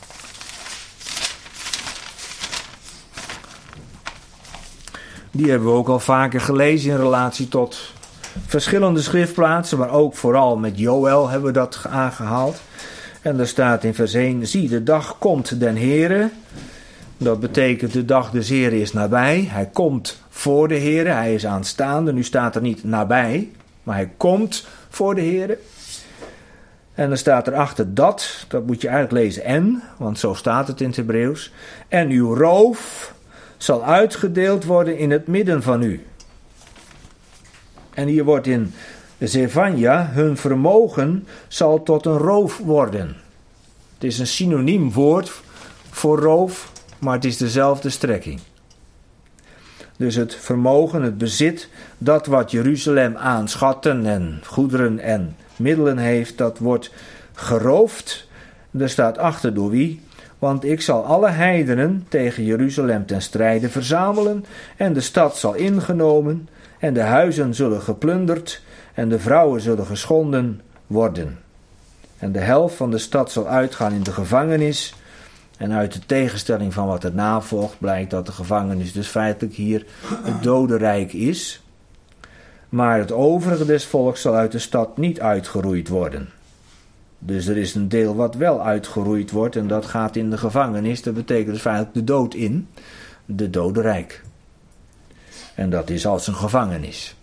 Die hebben we ook al vaker gelezen in relatie tot verschillende schriftplaatsen, maar ook vooral met Joël hebben we dat aangehaald. En daar staat in vers 1, zie de dag komt den Heere. Dat betekent de dag des Heeren is nabij. Hij komt voor de Heere, hij is aanstaande. Nu staat er niet nabij, maar hij komt voor de Heere. En dan staat erachter dat moet je eigenlijk lezen en, want zo staat het in het Hebreeuws. En uw roof zal uitgedeeld worden in het midden van u. En hier wordt in Zefanja, hun vermogen zal tot een roof worden. Het is een synoniem woord voor roof, maar het is dezelfde strekking. Dus het vermogen, het bezit, dat wat Jeruzalem aan schatten en goederen en middelen heeft, dat wordt geroofd. Er staat achter door wie? Want ik zal alle heidenen tegen Jeruzalem ten strijde verzamelen, en de stad zal ingenomen, en de huizen zullen geplunderd, en de vrouwen zullen geschonden worden. En de helft van de stad zal uitgaan in de gevangenis. En uit de tegenstelling van wat erna volgt blijkt dat de gevangenis dus feitelijk hier het dodenrijk is. Maar het overige des volks zal uit de stad niet uitgeroeid worden. Dus er is een deel wat wel uitgeroeid wordt en dat gaat in de gevangenis. Dat betekent dus feitelijk de dood in, de dodenrijk. En dat is als een gevangenis.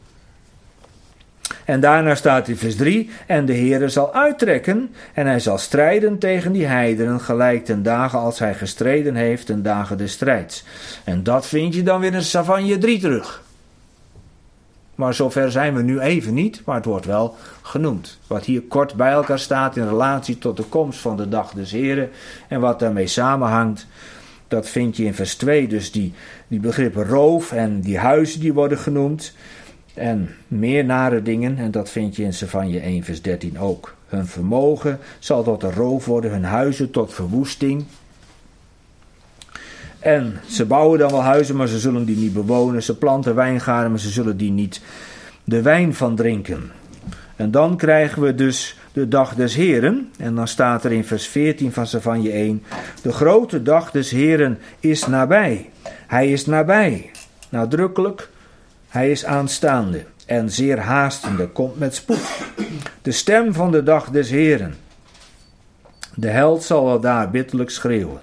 En daarna staat in vers 3, en de Heere zal uittrekken en hij zal strijden tegen die heidenen gelijk ten dagen als hij gestreden heeft ten dagen des strijds. En dat vind je dan weer in Zefanja 3 terug. Maar zover zijn we nu even niet, maar het wordt wel genoemd. Wat hier kort bij elkaar staat in relatie tot de komst van de dag des Heren en wat daarmee samenhangt, dat vind je in vers 2. Dus die begrippen roof en die huizen die worden genoemd. En meer nare dingen, en dat vind je in Zefanja 1 vers 13 ook. Hun vermogen zal tot een roof worden, hun huizen tot verwoesting. En ze bouwen dan wel huizen, maar ze zullen die niet bewonen. Ze planten wijngaarden, maar ze zullen die niet de wijn van drinken. En dan krijgen we dus de dag des Heren. En dan staat er in vers 14 van Zefanja 1. De grote dag des Heren is nabij. Hij is nabij. Nadrukkelijk. Hij is aanstaande en zeer haastende, komt met spoed. De stem van de dag des Heren. De held zal wel daar bitterlijk schreeuwen.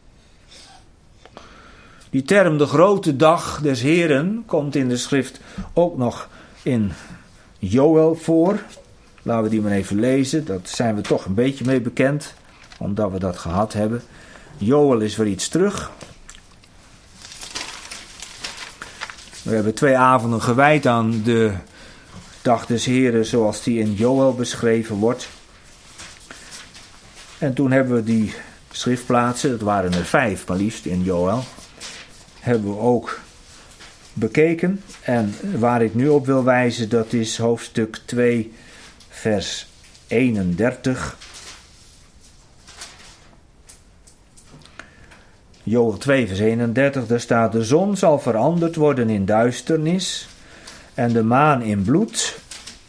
Die term de grote dag des Heren komt in de schrift ook nog in Joël voor. Laten we die maar even lezen. Daar zijn we toch een beetje mee bekend, omdat we dat gehad hebben. Joël is weer iets terug. We hebben 2 avonden gewijd aan de dag des Heren zoals die in Joël beschreven wordt. En toen hebben we die schriftplaatsen, dat waren er 5 maar liefst in Joël, hebben we ook bekeken. En waar ik nu op wil wijzen, dat is hoofdstuk 2 vers 31. Joël 2 vers 31, daar staat: de zon zal veranderd worden in duisternis en de maan in bloed,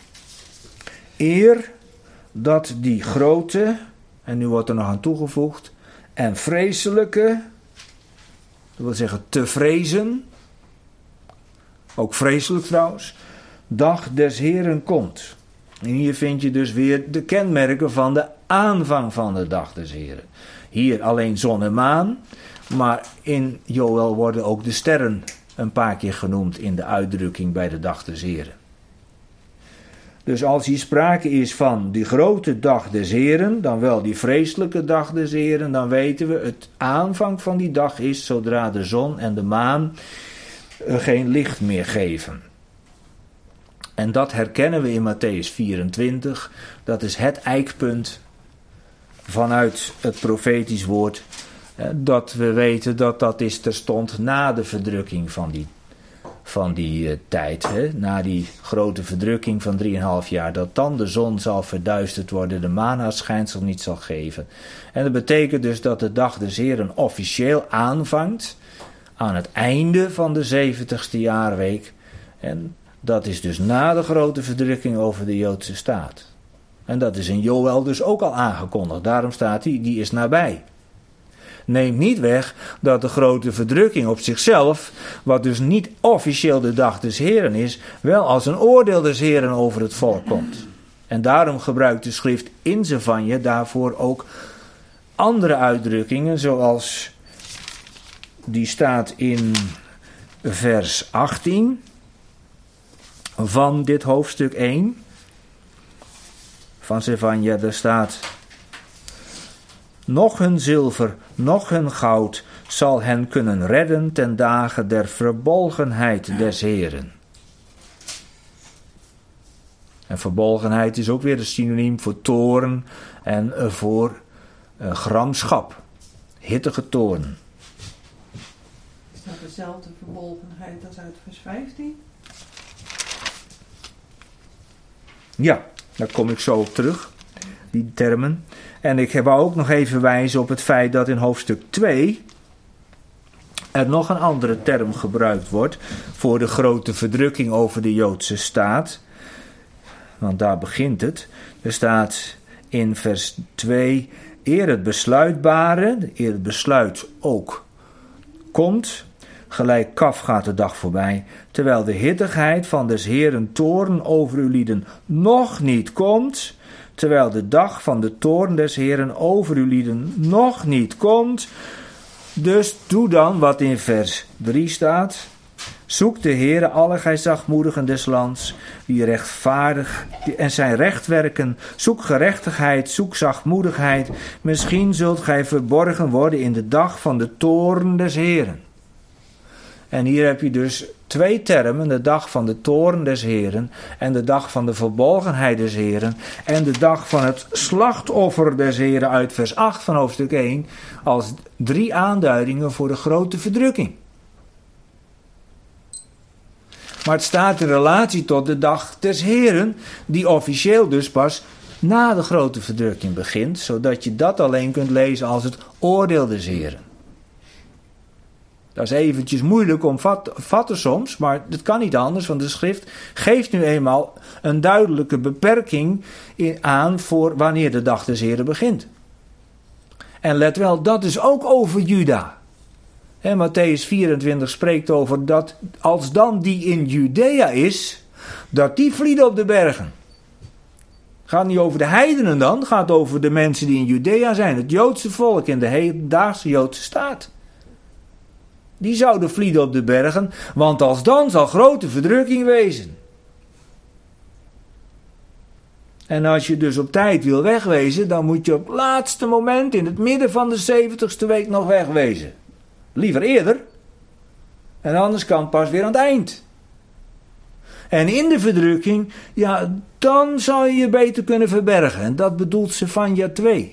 eer dat die grote, en nu wordt er nog aan toegevoegd, en vreselijke, dat wil zeggen te vrezen, ook vreselijk trouwens, dag des Heren komt. En hier vind je dus weer de kenmerken van de aanvang van de dag des Heren. Hier alleen zon en maan, maar in Joël worden ook de sterren een paar keer genoemd in de uitdrukking bij de dag des Heren. Dus als hier sprake is van die grote dag des Heren, dan wel die vreselijke dag des Heren, dan weten we het aanvang van die dag is zodra de zon en de maan geen licht meer geven. En dat herkennen we in Mattheüs 24, dat is het eikpunt vanuit het profetisch woord, dat we weten dat dat is terstond na de verdrukking van die tijd, na die grote verdrukking van 3,5 jaar, dat dan de zon zal verduisterd worden, de maan haar schijnsel niet zal geven. En dat betekent dus dat de dag des Heeren officieel aanvangt aan het einde van de 70ste jaarweek. En dat is dus na de grote verdrukking over de Joodse staat. En dat is in Joël dus ook al aangekondigd. Daarom staat die is nabij. Neemt niet weg dat de grote verdrukking op zichzelf, wat dus niet officieel de dag des Heeren is, wel als een oordeel des Heeren over het volk komt. En daarom gebruikt de schrift in Zefanja daarvoor ook andere uitdrukkingen, zoals die staat in vers 18 van dit hoofdstuk 1 van Zefanja. Daar staat: noch hun zilver, noch hun goud zal hen kunnen redden ten dagen der verbolgenheid des Heeren. En verbolgenheid is ook weer een synoniem voor toorn en voor gramschap. Hittige toorn. Is dat dezelfde verbolgenheid als uit vers 15? Ja, daar kom ik zo op terug, die termen. En ik wou ook nog even wijzen op het feit dat in hoofdstuk 2 er nog een andere term gebruikt wordt voor de grote verdrukking over de Joodse staat. Want daar begint het. Er staat in vers 2: eer het besluitbare, eer het besluit ook komt, gelijk kaf gaat de dag voorbij, terwijl de hittigheid van des Heeren toorn over uw lieden nog niet komt, terwijl de dag van de toorn des Heeren over uw lieden nog niet komt. Dus doe dan wat in vers 3 staat: zoek de Heere alle gij zachtmoedigen des lands, die rechtvaardig en zijn recht werken. Zoek gerechtigheid, zoek zachtmoedigheid. Misschien zult gij verborgen worden in de dag van de toorn des Heeren. En hier heb je dus twee termen: de dag van de toorn des Heeren en de dag van de verbolgenheid des Heeren en de dag van het slachtoffer des Heeren uit vers 8 van hoofdstuk 1 als 3 aanduidingen voor de grote verdrukking. Maar het staat in relatie tot de dag des Heeren, die officieel dus pas na de grote verdrukking begint, zodat je dat alleen kunt lezen als het oordeel des Heeren. Dat is eventjes moeilijk om vatten soms, maar dat kan niet anders, want de schrift geeft nu eenmaal een duidelijke beperking aan voor wanneer de dag des Heeren begint. En let wel, dat is ook over Juda. En Mattheüs 24 spreekt over dat als dan die in Judea is, dat die vlieden op de bergen. Het gaat niet over de heidenen dan, het gaat over de mensen die in Judea zijn, het Joodse volk in de hedendaagse Joodse staat. Die zouden vlieden op de bergen, want als dan zal grote verdrukking wezen. En als je dus op tijd wil wegwezen, dan moet je op het laatste moment in het midden van de 70ste week nog wegwezen. Liever eerder. En anders kan het pas weer aan het eind. En in de verdrukking, ja, dan zou je je beter kunnen verbergen. En dat bedoelt Zefanja 2.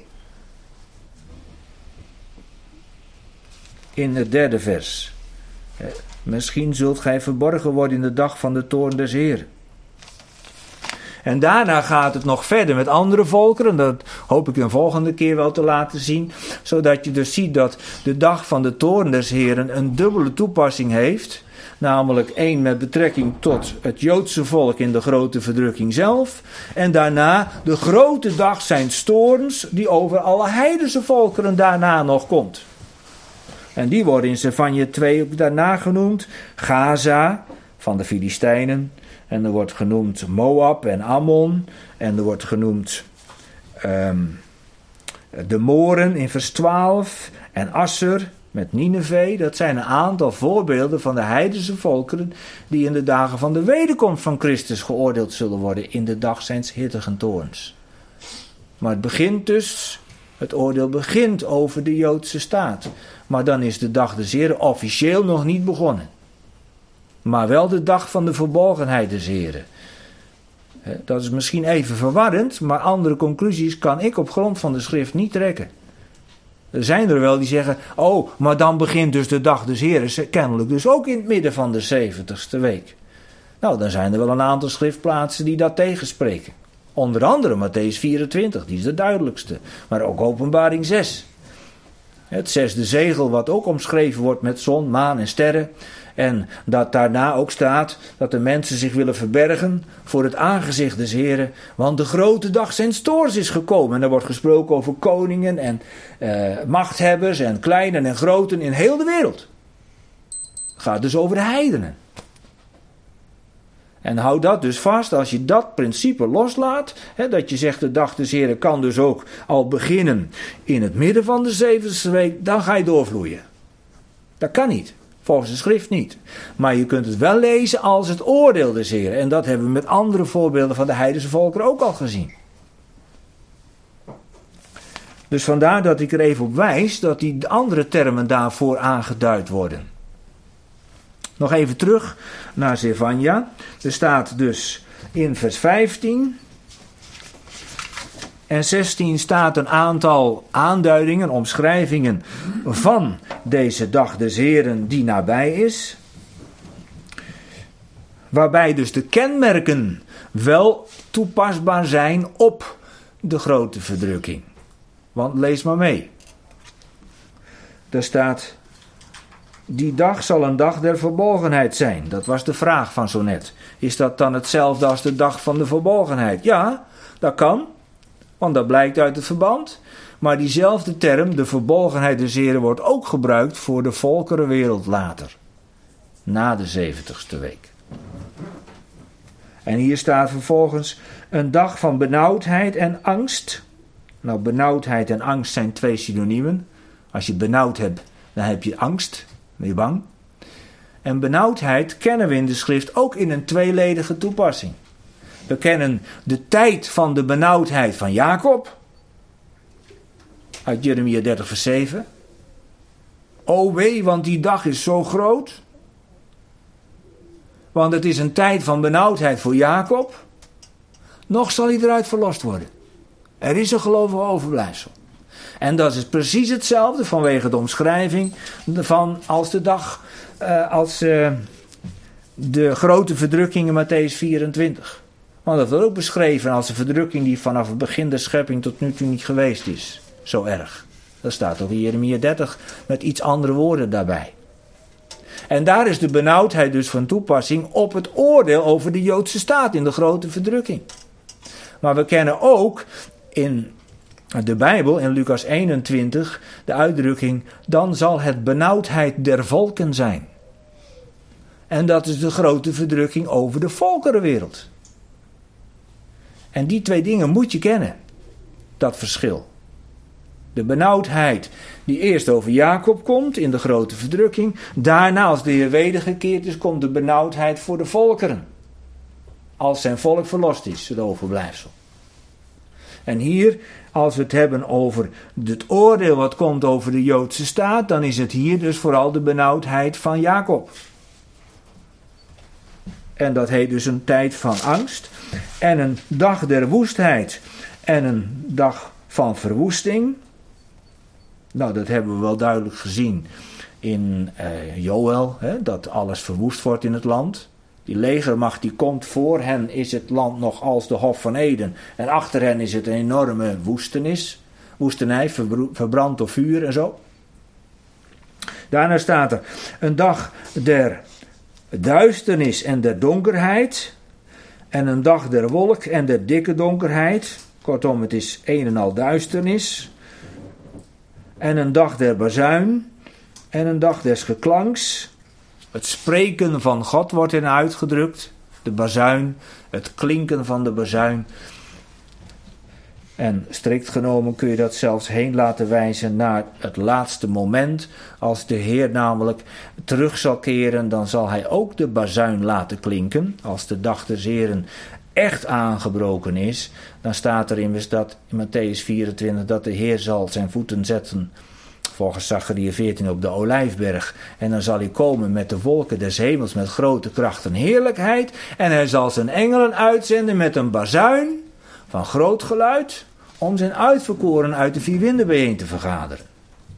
In het 3e vers. Misschien zult gij verborgen worden in de dag van de toorn des Heeren. En daarna gaat het nog verder met andere volkeren. Dat hoop ik een volgende keer wel te laten zien. Zodat je dus ziet dat de dag van de toorn des Heeren een dubbele toepassing heeft. Namelijk 1 met betrekking tot het Joodse volk in de grote verdrukking zelf. En daarna de grote dag zijn toorns die over alle heidense volkeren daarna nog komt. En die worden in Zefanja 2 ook daarna genoemd. Gaza van de Filistijnen. En er wordt genoemd Moab en Ammon. En er wordt genoemd de Moren in vers 12. En Asser met Nineve. Dat zijn een aantal voorbeelden van de heidense volkeren die in de dagen van de wederkomst van Christus geoordeeld zullen worden in de dag zijns hittigen toorns. Maar het begint dus, het oordeel begint over de Joodse staat. Maar dan is de dag des Heeren officieel nog niet begonnen. Maar wel de dag van de verborgenheid des Heeren. Dat is misschien even verwarrend, maar andere conclusies kan ik op grond van de schrift niet trekken. Er zijn er wel die zeggen, oh, maar dan begint dus de dag des Heren kennelijk dus ook in het midden van de 70ste week. Nou, dan zijn er wel een aantal schriftplaatsen die dat tegenspreken. Onder andere Mattheüs 24, die is de duidelijkste. Maar ook Openbaring 6. Het 6e zegel wat ook omschreven wordt met zon, maan en sterren. En dat daarna ook staat dat de mensen zich willen verbergen voor het aangezicht des Heren. Want de grote dag zijns toorns is gekomen. En er wordt gesproken over koningen en machthebbers en kleinen en groten in heel de wereld. Het gaat dus over de heidenen. En hou dat dus vast, als je dat principe loslaat, dat je zegt de dag des Heren kan dus ook al beginnen in het midden van de 70ste week, dan ga je doorvloeien. Dat kan niet, volgens de schrift niet. Maar je kunt het wel lezen als het oordeel des Heren. En dat hebben we met andere voorbeelden van de heidense volkeren ook al gezien. Dus vandaar dat ik er even op wijs dat die andere termen daarvoor aangeduid worden. Nog even terug naar Zefanja. Er staat dus in vers 15 en 16 staat een aantal aanduidingen, omschrijvingen van deze dag des Heren die nabij is. Waarbij dus de kenmerken wel toepasbaar zijn op de grote verdrukking. Want lees maar mee. Daar staat: die dag zal een dag der verbolgenheid zijn. Dat was de vraag van zo net. Is dat dan hetzelfde als de dag van de verbolgenheid? Ja, dat kan. Want dat blijkt uit het verband. Maar diezelfde term, de verbolgenheid des Heren, wordt ook gebruikt voor de volkerenwereld later. Na de 70ste week. En hier staat vervolgens een dag van benauwdheid en angst. Nou, benauwdheid en angst zijn twee synoniemen. Als je benauwd hebt, dan heb je angst. Ben je bang? En benauwdheid kennen we in de schrift ook in een tweeledige toepassing. We kennen de tijd van de benauwdheid van Jacob. Uit Jeremia 30 vers 7. O wee, want die dag is zo groot. Want het is een tijd van benauwdheid voor Jacob. Nog zal hij eruit verlost worden. Er is een gelovig overblijfsel. En dat is precies hetzelfde vanwege de omschrijving van als de dag, de grote verdrukking in Mattheüs 24. Want dat wordt ook beschreven als een verdrukking die vanaf het begin der schepping tot nu toe niet geweest is. Zo erg. Dat staat ook in Jeremia 30 met iets andere woorden daarbij. En daar is de benauwdheid dus van toepassing op het oordeel over de Joodse staat in de grote verdrukking. Maar we kennen ook in de Bijbel, in Lucas 21, de uitdrukking: dan zal het benauwdheid der volken zijn. En dat is de grote verdrukking over de volkerenwereld. En die twee dingen moet je kennen. Dat verschil. De benauwdheid die eerst over Jacob komt in de grote verdrukking. Daarna, als de Heer wedergekeerd is, komt de benauwdheid voor de volkeren. Als zijn volk verlost is, het overblijfsel. En hier, als we het hebben over het oordeel wat komt over de Joodse staat, dan is het hier dus vooral de benauwdheid van Jacob. En dat heet dus een tijd van angst. En een dag der woestheid. En een dag van verwoesting. Nou, dat hebben we wel duidelijk gezien in Joël. Dat alles verwoest wordt in het land. Die legermacht die komt, voor hen is het land nog als de Hof van Eden. En achter hen is het een enorme woestenij, verbrand door vuur en zo. Daarna staat er een dag der duisternis en der donkerheid. En een dag der wolk en der dikke donkerheid. Kortom, het is een en al duisternis. En een dag der bazuin. En een dag des geklanks. Het spreken van God wordt erin uitgedrukt. De bazuin, het klinken van de bazuin. En strikt genomen kun je dat zelfs heen laten wijzen naar het laatste moment. Als de Heer namelijk terug zal keren, dan zal hij ook de bazuin laten klinken. Als de dag des Heren echt aangebroken is, dan staat er in Mattheüs 24 dat de Heer zal zijn voeten zetten, volgens Zacharia 14, op de Olijfberg. En dan zal hij komen met de wolken des hemels met grote kracht en heerlijkheid. En hij zal zijn engelen uitzenden met een bazuin van groot geluid, om zijn uitverkoren uit de vier winden bijeen te vergaderen.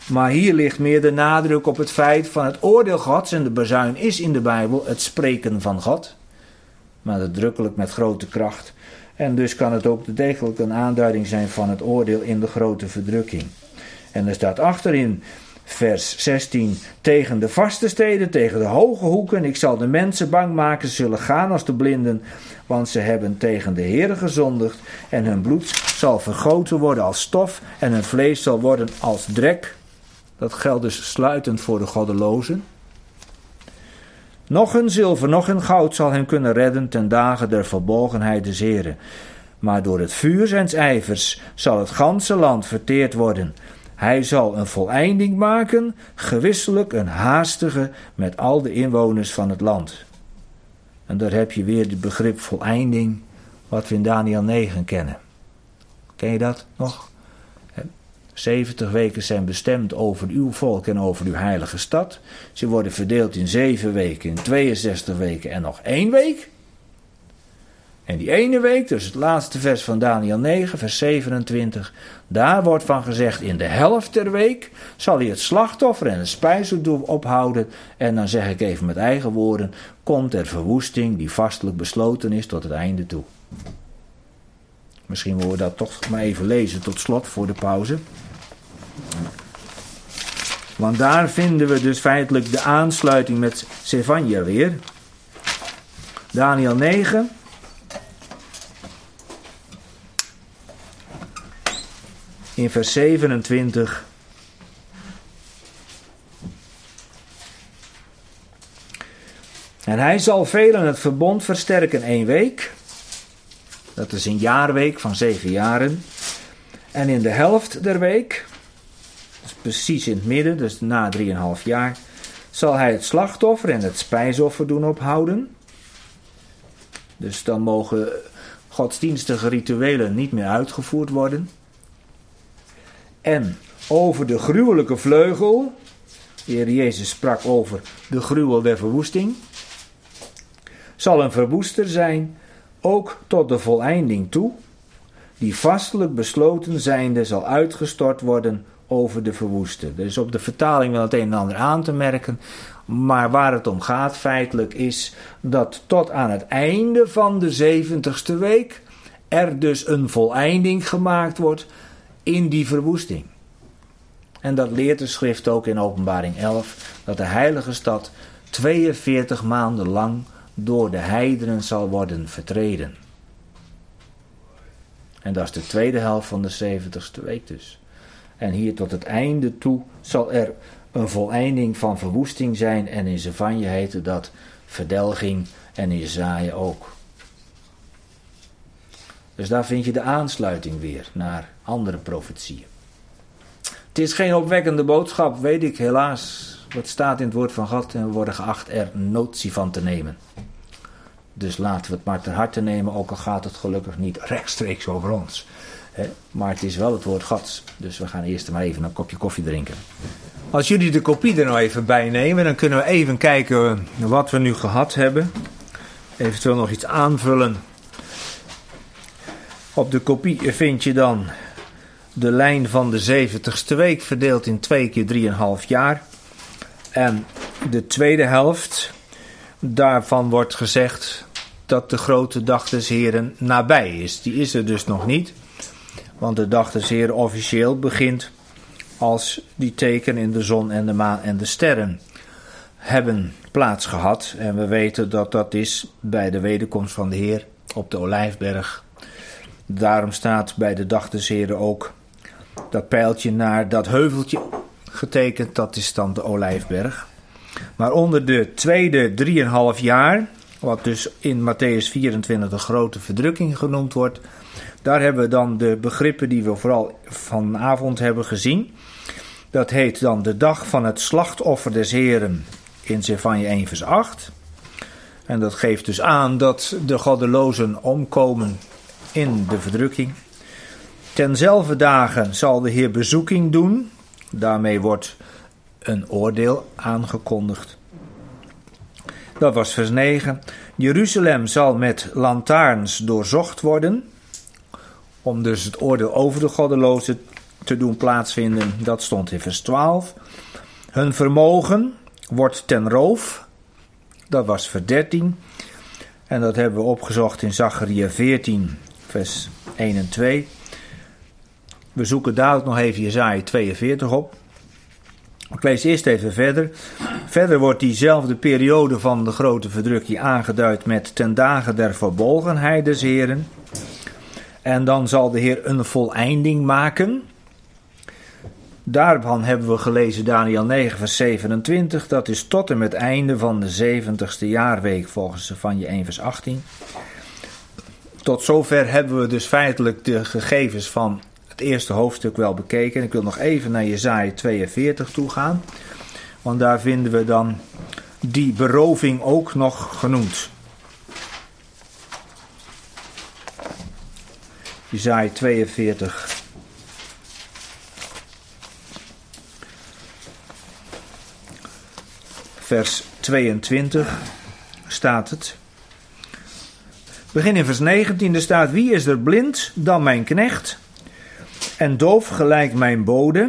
Maar hier ligt meer de nadruk op het feit van het oordeel Gods. En de bazuin is in de Bijbel het spreken van God. Maar nadrukkelijk met grote kracht. En dus kan het ook degelijk een aanduiding zijn van het oordeel in de grote verdrukking. En er staat achterin vers 16. Tegen de vaste steden, tegen de hoge hoeken. Ik zal de mensen bang maken, ze zullen gaan als de blinden. Want ze hebben tegen de Heere gezondigd. En hun bloed zal vergoten worden als stof. En hun vlees zal worden als drek. Dat geldt dus sluitend voor de goddelozen. Nog hun zilver, nog hun goud zal hen kunnen redden ten dagen der verbolgenheid des Heren. Maar door het vuur zijns ijvers zal het ganse land verteerd worden. Hij zal een voleinding maken, gewisselijk een haastige met al de inwoners van het land. En daar heb je weer het begrip voleinding, wat we in Daniel 9 kennen. Ken je dat nog? 70 weken zijn bestemd over uw volk en over uw heilige stad. Ze worden verdeeld in 7 weken, in 62 weken en nog 1 week. En die ene week, dus het laatste vers van Daniel 9, vers 27. Daar wordt van gezegd, in de helft der week zal hij het slachtoffer en het spijsoffer ophouden. En dan zeg ik even met eigen woorden, komt er verwoesting die vastelijk besloten is tot het einde toe. Misschien willen we dat toch maar even lezen tot slot voor de pauze. Want daar vinden we dus feitelijk de aansluiting met Zefanja weer. Daniel 9. In vers 27. En hij zal velen het verbond versterken 1 week. Dat is een jaarweek van 7 jaren. En in de helft der week, dus precies in het midden, dus na 3,5 jaar, zal hij het slachtoffer en het spijsoffer doen ophouden. Dus dan mogen godsdienstige rituelen niet meer uitgevoerd worden. En over de gruwelijke vleugel, de Heer Jezus sprak over de gruwel der verwoesting, zal een verwoester zijn, ook tot de voleinding toe, die vastelijk besloten zijnde zal uitgestort worden over de verwoester. Dus op de vertaling wel het een en ander aan te merken, maar waar het om gaat feitelijk is dat tot aan het einde van de 70ste week er dus een voleinding gemaakt wordt in die verwoesting. En dat leert de schrift ook in Openbaring 11, dat de heilige stad 42 maanden lang door de heidenen zal worden vertreden. En dat is de tweede helft van de 70ste week dus. En hier tot het einde toe zal er een voleinding van verwoesting zijn. En in Zefanja heette dat verdelging en in Jesaja ook. Dus daar vind je de aansluiting weer naar andere profetieën. Het is geen opwekkende boodschap, weet ik helaas. Wat staat in het woord van God en we worden geacht er notitie van te nemen. Dus laten we het maar ter harte nemen, ook al gaat het gelukkig niet rechtstreeks over ons. Maar het is wel het woord Gods. Dus we gaan eerst maar even een kopje koffie drinken. Als jullie de kopie er nou even bij nemen, dan kunnen we even kijken wat we nu gehad hebben. Eventueel nog iets aanvullen. Op de kopie vind je dan de lijn van de 70ste week verdeeld in 2 keer 3,5 jaar. En de tweede helft, daarvan wordt gezegd dat de grote dag des Heren nabij is. Die is er dus nog niet. Want de dag des Heren officieel begint als die teken in de zon en de maan en de sterren hebben plaats gehad. En we weten dat dat is bij de wederkomst van de Heer op de Olijfberg. Daarom staat bij de dag des Heren ook dat pijltje naar dat heuveltje getekend. Dat is dan de Olijfberg. Maar onder de tweede 3,5 jaar, wat dus in Matthäus 24 de grote verdrukking genoemd wordt, daar hebben we dan de begrippen die we vooral vanavond hebben gezien. Dat heet dan de dag van het slachtoffer des Heren in Zefanja 1 vers 8. En dat geeft dus aan dat de goddelozen omkomen in de verdrukking. Tenzelfde dagen zal de Heer bezoeking doen. Daarmee wordt een oordeel aangekondigd. Dat was vers 9. Jeruzalem zal met lantaarns doorzocht worden, om dus het oordeel over de goddelozen te doen plaatsvinden. Dat stond in vers 12. Hun vermogen wordt ten roof. Dat was vers 13. En dat hebben we opgezocht in Zacharia 14, vers 1 en 2. We zoeken dadelijk nog even Jesaja 42 op. Ik lees eerst even verder. Verder wordt diezelfde periode van de grote verdrukking aangeduid met ten dagen der verbolgenheid des Heren. En dan zal de Heer een voleinding maken. Daarvan hebben we gelezen Daniël 9 vers 27. Dat is tot en met het einde van de 70ste jaarweek volgens Zefanje 1 vers 18. Tot zover hebben we dus feitelijk de gegevens van het eerste hoofdstuk wel bekeken. Ik wil nog even naar Jesaja 42 toe gaan. Want daar vinden we dan die beroving ook nog genoemd. Jesaja 42. Vers 22 staat het. Begin in vers 19, er staat: wie is er blind dan mijn knecht en doof gelijk mijn bode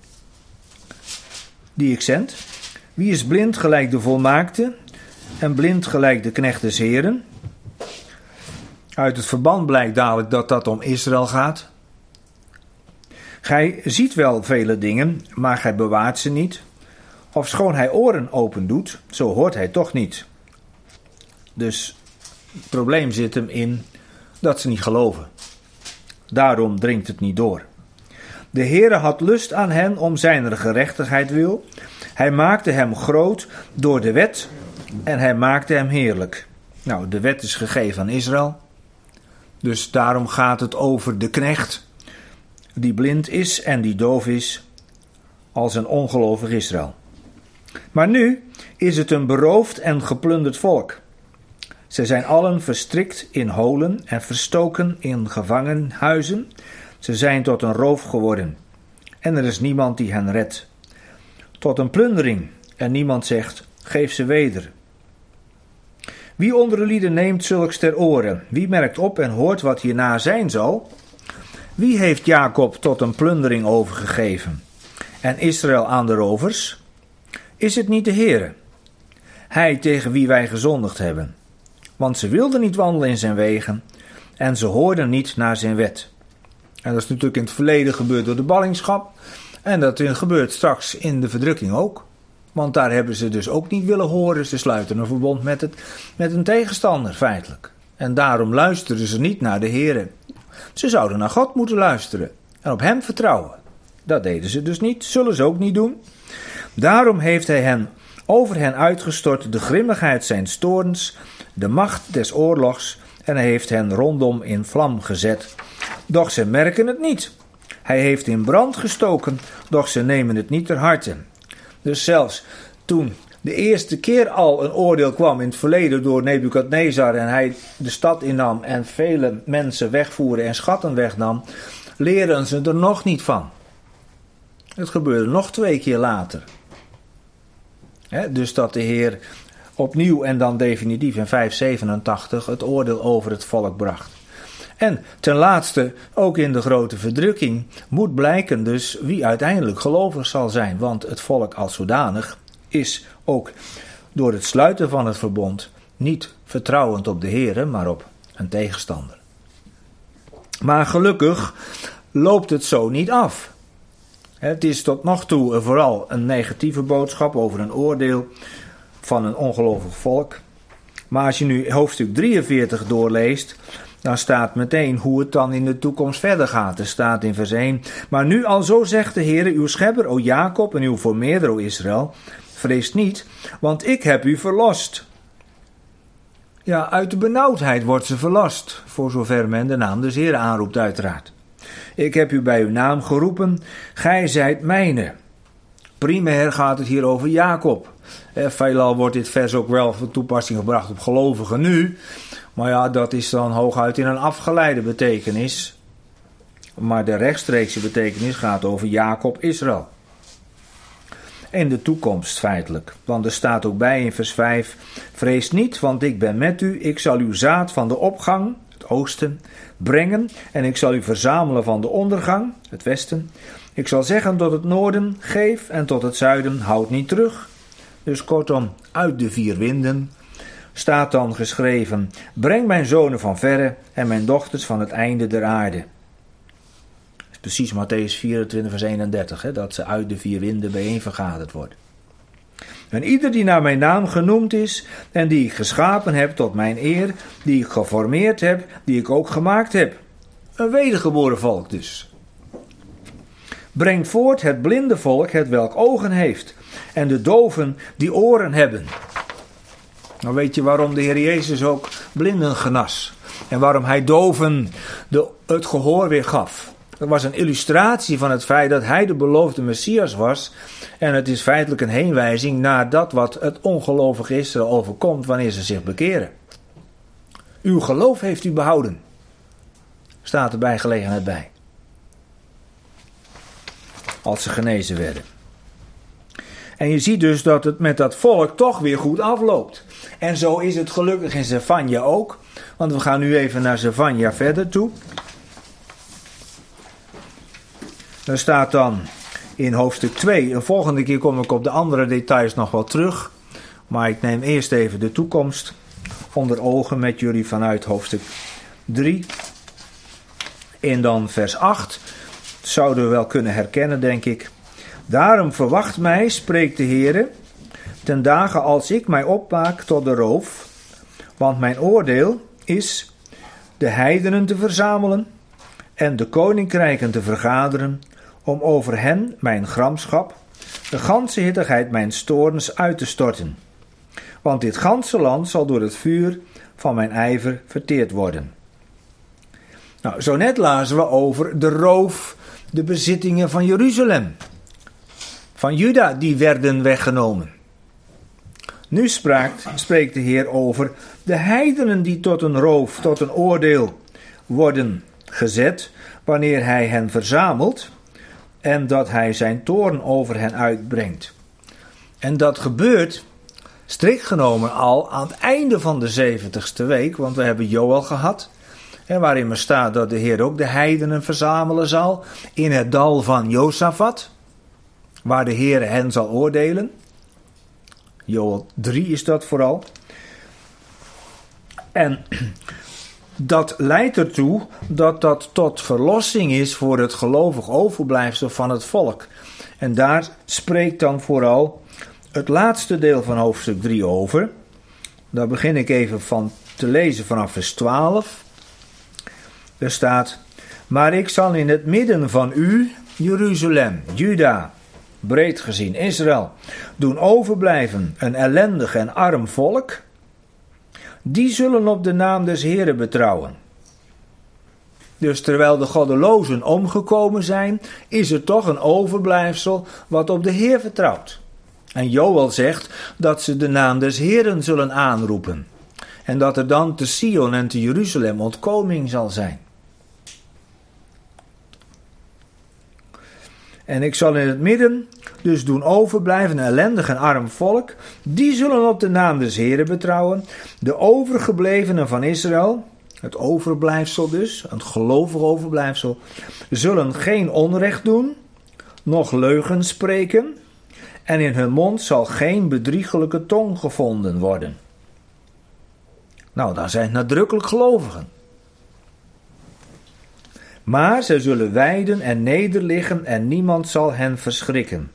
die ik zend? Wie is blind gelijk de volmaakte en blind gelijk de knecht des Heren? Uit het verband blijkt dadelijk dat dat om Israël gaat. Gij ziet wel vele dingen, maar gij bewaart ze niet. Ofschoon hij oren open doet, zo hoort hij toch niet. Dus het probleem zit hem in dat ze niet geloven. Daarom dringt het niet door. De Heere had lust aan hen om zijn gerechtigheid wil. Hij maakte hem groot door de wet en hij maakte hem heerlijk. Nou, de wet is gegeven aan Israël. Dus daarom gaat het over de knecht die blind is en die doof is als een ongelovig Israël. Maar nu is het een beroofd en geplunderd volk. Ze zijn allen verstrikt in holen en verstoken in gevangenhuizen. Ze zijn tot een roof geworden. En er is niemand die hen redt. Tot een plundering. En niemand zegt, geef ze weder. Wie onder de lieden neemt zulks ter oren? Wie merkt op en hoort wat hierna zijn zal? Wie heeft Jacob tot een plundering overgegeven? En Israël aan de rovers? Is het niet de Heere? Hij tegen wie wij gezondigd hebben. Want ze wilden niet wandelen in zijn wegen. En ze hoorden niet naar zijn wet. En dat is natuurlijk in het verleden gebeurd door de ballingschap. En dat gebeurt straks in de verdrukking ook. Want daar hebben ze dus ook niet willen horen. Ze sluiten een verbond met een tegenstander feitelijk. En daarom luisteren ze niet naar de Heere. Ze zouden naar God moeten luisteren. En op hem vertrouwen. Dat deden ze dus niet. Zullen ze ook niet doen. Daarom heeft hij over hen uitgestort de grimmigheid zijns toorns, de macht des oorlogs, en hij heeft hen rondom in vlam gezet. Doch ze merken het niet. Hij heeft in brand gestoken, doch ze nemen het niet ter harte. Dus zelfs toen de eerste keer al een oordeel kwam in het verleden door Nebukadnezar en hij de stad innam en vele mensen wegvoerde en schatten wegnam, leren ze er nog niet van. Het gebeurde nog 2 keer later. Dus dat de Heer opnieuw en dan definitief in 587 het oordeel over het volk bracht. En ten laatste, ook in de grote verdrukking, moet blijken dus wie uiteindelijk gelovig zal zijn. Want het volk als zodanig is ook door het sluiten van het verbond niet vertrouwend op de Heer, maar op een tegenstander. Maar gelukkig loopt het zo niet af. Het is tot nog toe vooral een negatieve boodschap over een oordeel van een ongelovig volk. Maar als je nu hoofdstuk 43 doorleest, dan staat meteen hoe het dan in de toekomst verder gaat. Er staat in vers 1, maar nu al zo zegt de Heer, uw schepper, o Jacob, en uw vermeerder, o Israël, vrees niet, want ik heb u verlost. Ja, uit de benauwdheid wordt ze verlost, voor zover men de naam des Heeren aanroept uiteraard. Ik heb u bij uw naam geroepen, gij zijt mijne. Primair gaat het hier over Jacob. Veelal wordt dit vers ook wel van toepassing gebracht op gelovigen nu. Maar ja, dat is dan hooguit in een afgeleide betekenis. Maar de rechtstreekse betekenis gaat over Jacob, Israël. In de toekomst feitelijk. Want er staat ook bij in vers 5. Vrees niet, want ik ben met u. Ik zal uw zaad van de opgang, het oosten, brengen. En ik zal u verzamelen van de ondergang, het westen. Ik zal zeggen tot het noorden, geef, en tot het zuiden, houd niet terug. Dus kortom, uit de 4 winden staat dan geschreven: breng mijn zonen van verre en mijn dochters van het einde der aarde. Dat is precies Mattheüs 24 vers 31, hè, dat ze uit de 4 winden bijeen vergaderd worden. En ieder die naar mijn naam genoemd is en die ik geschapen heb tot mijn eer, die ik geformeerd heb, die ik ook gemaakt heb. Een wedergeboren volk dus. Breng voort het blinde volk, het welk ogen heeft, en de doven die oren hebben. Nou weet je waarom de Heer Jezus ook blinden genas. En waarom hij doven het gehoor weer gaf. Dat was een illustratie van het feit dat hij de beloofde Messias was. En het is feitelijk een heenwijzing naar dat wat het ongelovige Israël overkomt wanneer ze zich bekeren. Uw geloof heeft u behouden. Staat er bij gelegenheid bij. Als ze genezen werden. En je ziet dus dat het met dat volk toch weer goed afloopt. En zo is het gelukkig in Zefanja ook. Want we gaan nu even naar Zefanja verder toe. Er staat dan in hoofdstuk 2. De volgende keer kom ik op de andere details nog wel terug. Maar ik neem eerst even de toekomst onder ogen met jullie vanuit hoofdstuk 3. En dan vers 8. Dat zouden we wel kunnen herkennen, denk ik. Daarom verwacht mij, spreekt de Heere, ten dagen als ik mij opmaak tot de roof. Want mijn oordeel is de heidenen te verzamelen en de koninkrijken te vergaderen, om over hen mijn gramschap, de ganse hittigheid mijn toorns uit te storten. Want dit ganse land zal door het vuur van mijn ijver verteerd worden. Nou, zo net lazen we over de roof, de bezittingen van Jeruzalem. Van Juda, die werden weggenomen. Nu spreekt de Heer over de heidenen die tot een roof, tot een oordeel worden gezet, wanneer hij hen verzamelt en dat hij zijn toorn over hen uitbrengt. En dat gebeurt strikt genomen al aan het einde van de 70ste week, want we hebben Joël gehad, en waarin er staat dat de Heer ook de heidenen verzamelen zal in het dal van Josafat, waar de Heer hen zal oordelen. Joël 3 is dat vooral. En dat leidt ertoe dat dat tot verlossing is voor het gelovig overblijfsel van het volk. En daar spreekt dan vooral het laatste deel van hoofdstuk 3 over. Daar begin ik even van te lezen vanaf vers 12. Er staat: maar ik zal in het midden van u, Jeruzalem, Juda, breed gezien Israël, doen overblijven een ellendig en arm volk. Die zullen op de naam des Heeren betrouwen. Dus terwijl de goddelozen omgekomen zijn, is er toch een overblijfsel wat op de Heer vertrouwt. En Joël zegt dat ze de naam des Heeren zullen aanroepen. En dat er dan te Sion en te Jeruzalem ontkoming zal zijn. En ik zal in het midden dus doen overblijven een ellendig en arm volk. Die zullen op de naam des Heeren betrouwen. De overgeblevenen van Israël, het overblijfsel dus, het gelovig overblijfsel, zullen geen onrecht doen, noch leugen spreken. En in hun mond zal geen bedriegelijke tong gevonden worden. Nou, dan zijn het nadrukkelijk gelovigen. Maar zij zullen wijden en nederliggen en niemand zal hen verschrikken.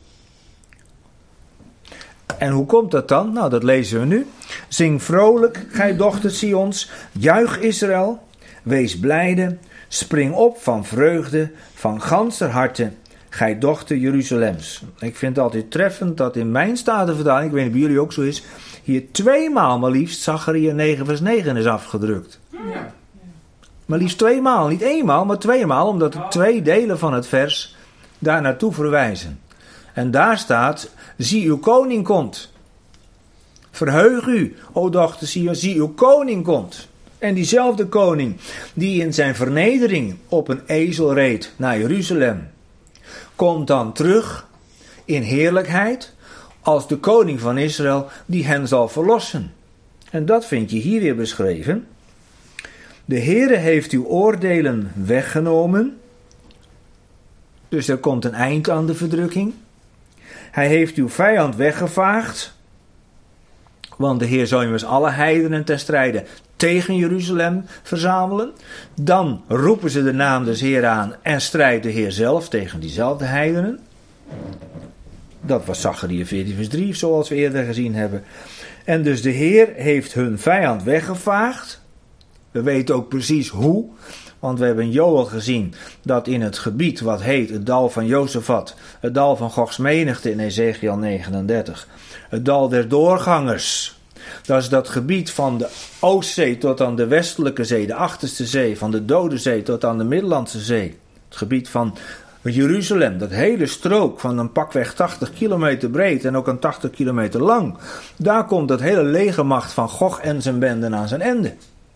En hoe komt dat dan? Nou, dat lezen we nu. Zing vrolijk, gij dochter Sions, juich Israël, wees blijde, spring op van vreugde, van ganser harte, gij dochter Jeruzalems. Ik vind het altijd treffend dat in mijn statenvertaling, ik weet niet of bij jullie ook zo is, hier 2 maal maar liefst Zacharia 9 vers 9 is afgedrukt. Ja. Maar liefst 2 maal, niet 1 maal, maar 2 maal, omdat de 2 delen van het vers daar naartoe verwijzen. En daar staat: zie uw koning komt. Verheug u, o dochter Sion, zie uw koning komt. En diezelfde koning die in zijn vernedering op een ezel reed naar Jeruzalem, komt dan terug in heerlijkheid als de koning van Israël die hen zal verlossen. En dat vind je hier weer beschreven. De Heere heeft uw oordelen weggenomen. Dus er komt een eind aan de verdrukking. Hij heeft uw vijand weggevaagd. Want de Heer zal immers alle heidenen ten strijde tegen Jeruzalem verzamelen. Dan roepen ze de naam des Heer aan en strijdt de Heer zelf tegen diezelfde heidenen. Dat was Zacharia 14 vers 3, zoals we eerder gezien hebben. En dus de Heer heeft hun vijand weggevaagd. We weten ook precies hoe. Want we hebben in Joël gezien dat in het gebied wat heet het dal van Jozefat, het dal van Gogs menigte in Ezekiel 39, het dal der doorgangers. Dat is dat gebied van de Oostzee tot aan de Westelijke Zee, de Achterste Zee, van de Dode Zee tot aan de Middellandse Zee. Het gebied van Jeruzalem, dat hele strook van een pakweg 80 kilometer breed en ook een 80 kilometer lang. Daar komt dat hele legermacht van Gog en zijn benden aan zijn einde.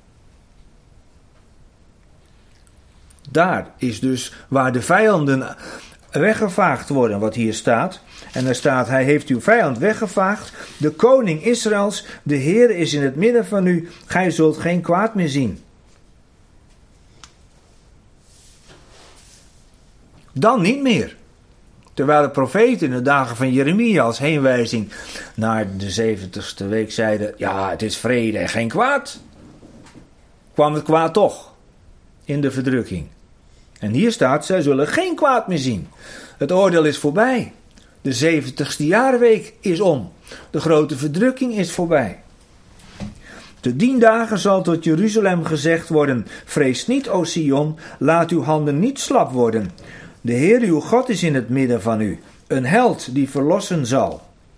Daar is dus waar de vijanden weggevaagd worden, wat hier staat. En daar staat, hij heeft uw vijand weggevaagd, de koning Israëls, de Heer is in het midden van u, gij zult geen kwaad meer zien. Dan niet meer. Terwijl de profeten in de dagen van Jeremia als heenwijzing naar de 70ste week zeiden, ja, het is vrede en geen kwaad. Kwam het kwaad toch in de verdrukking. En hier staat, zij zullen geen kwaad meer zien. Het oordeel is voorbij. De 70ste jaarweek is om. De grote verdrukking is voorbij. Te 10 dagen zal tot Jeruzalem gezegd worden, vrees niet, o Sion, laat uw handen niet slap worden. De Heer uw God is in het midden van u, een held die verlossen zal.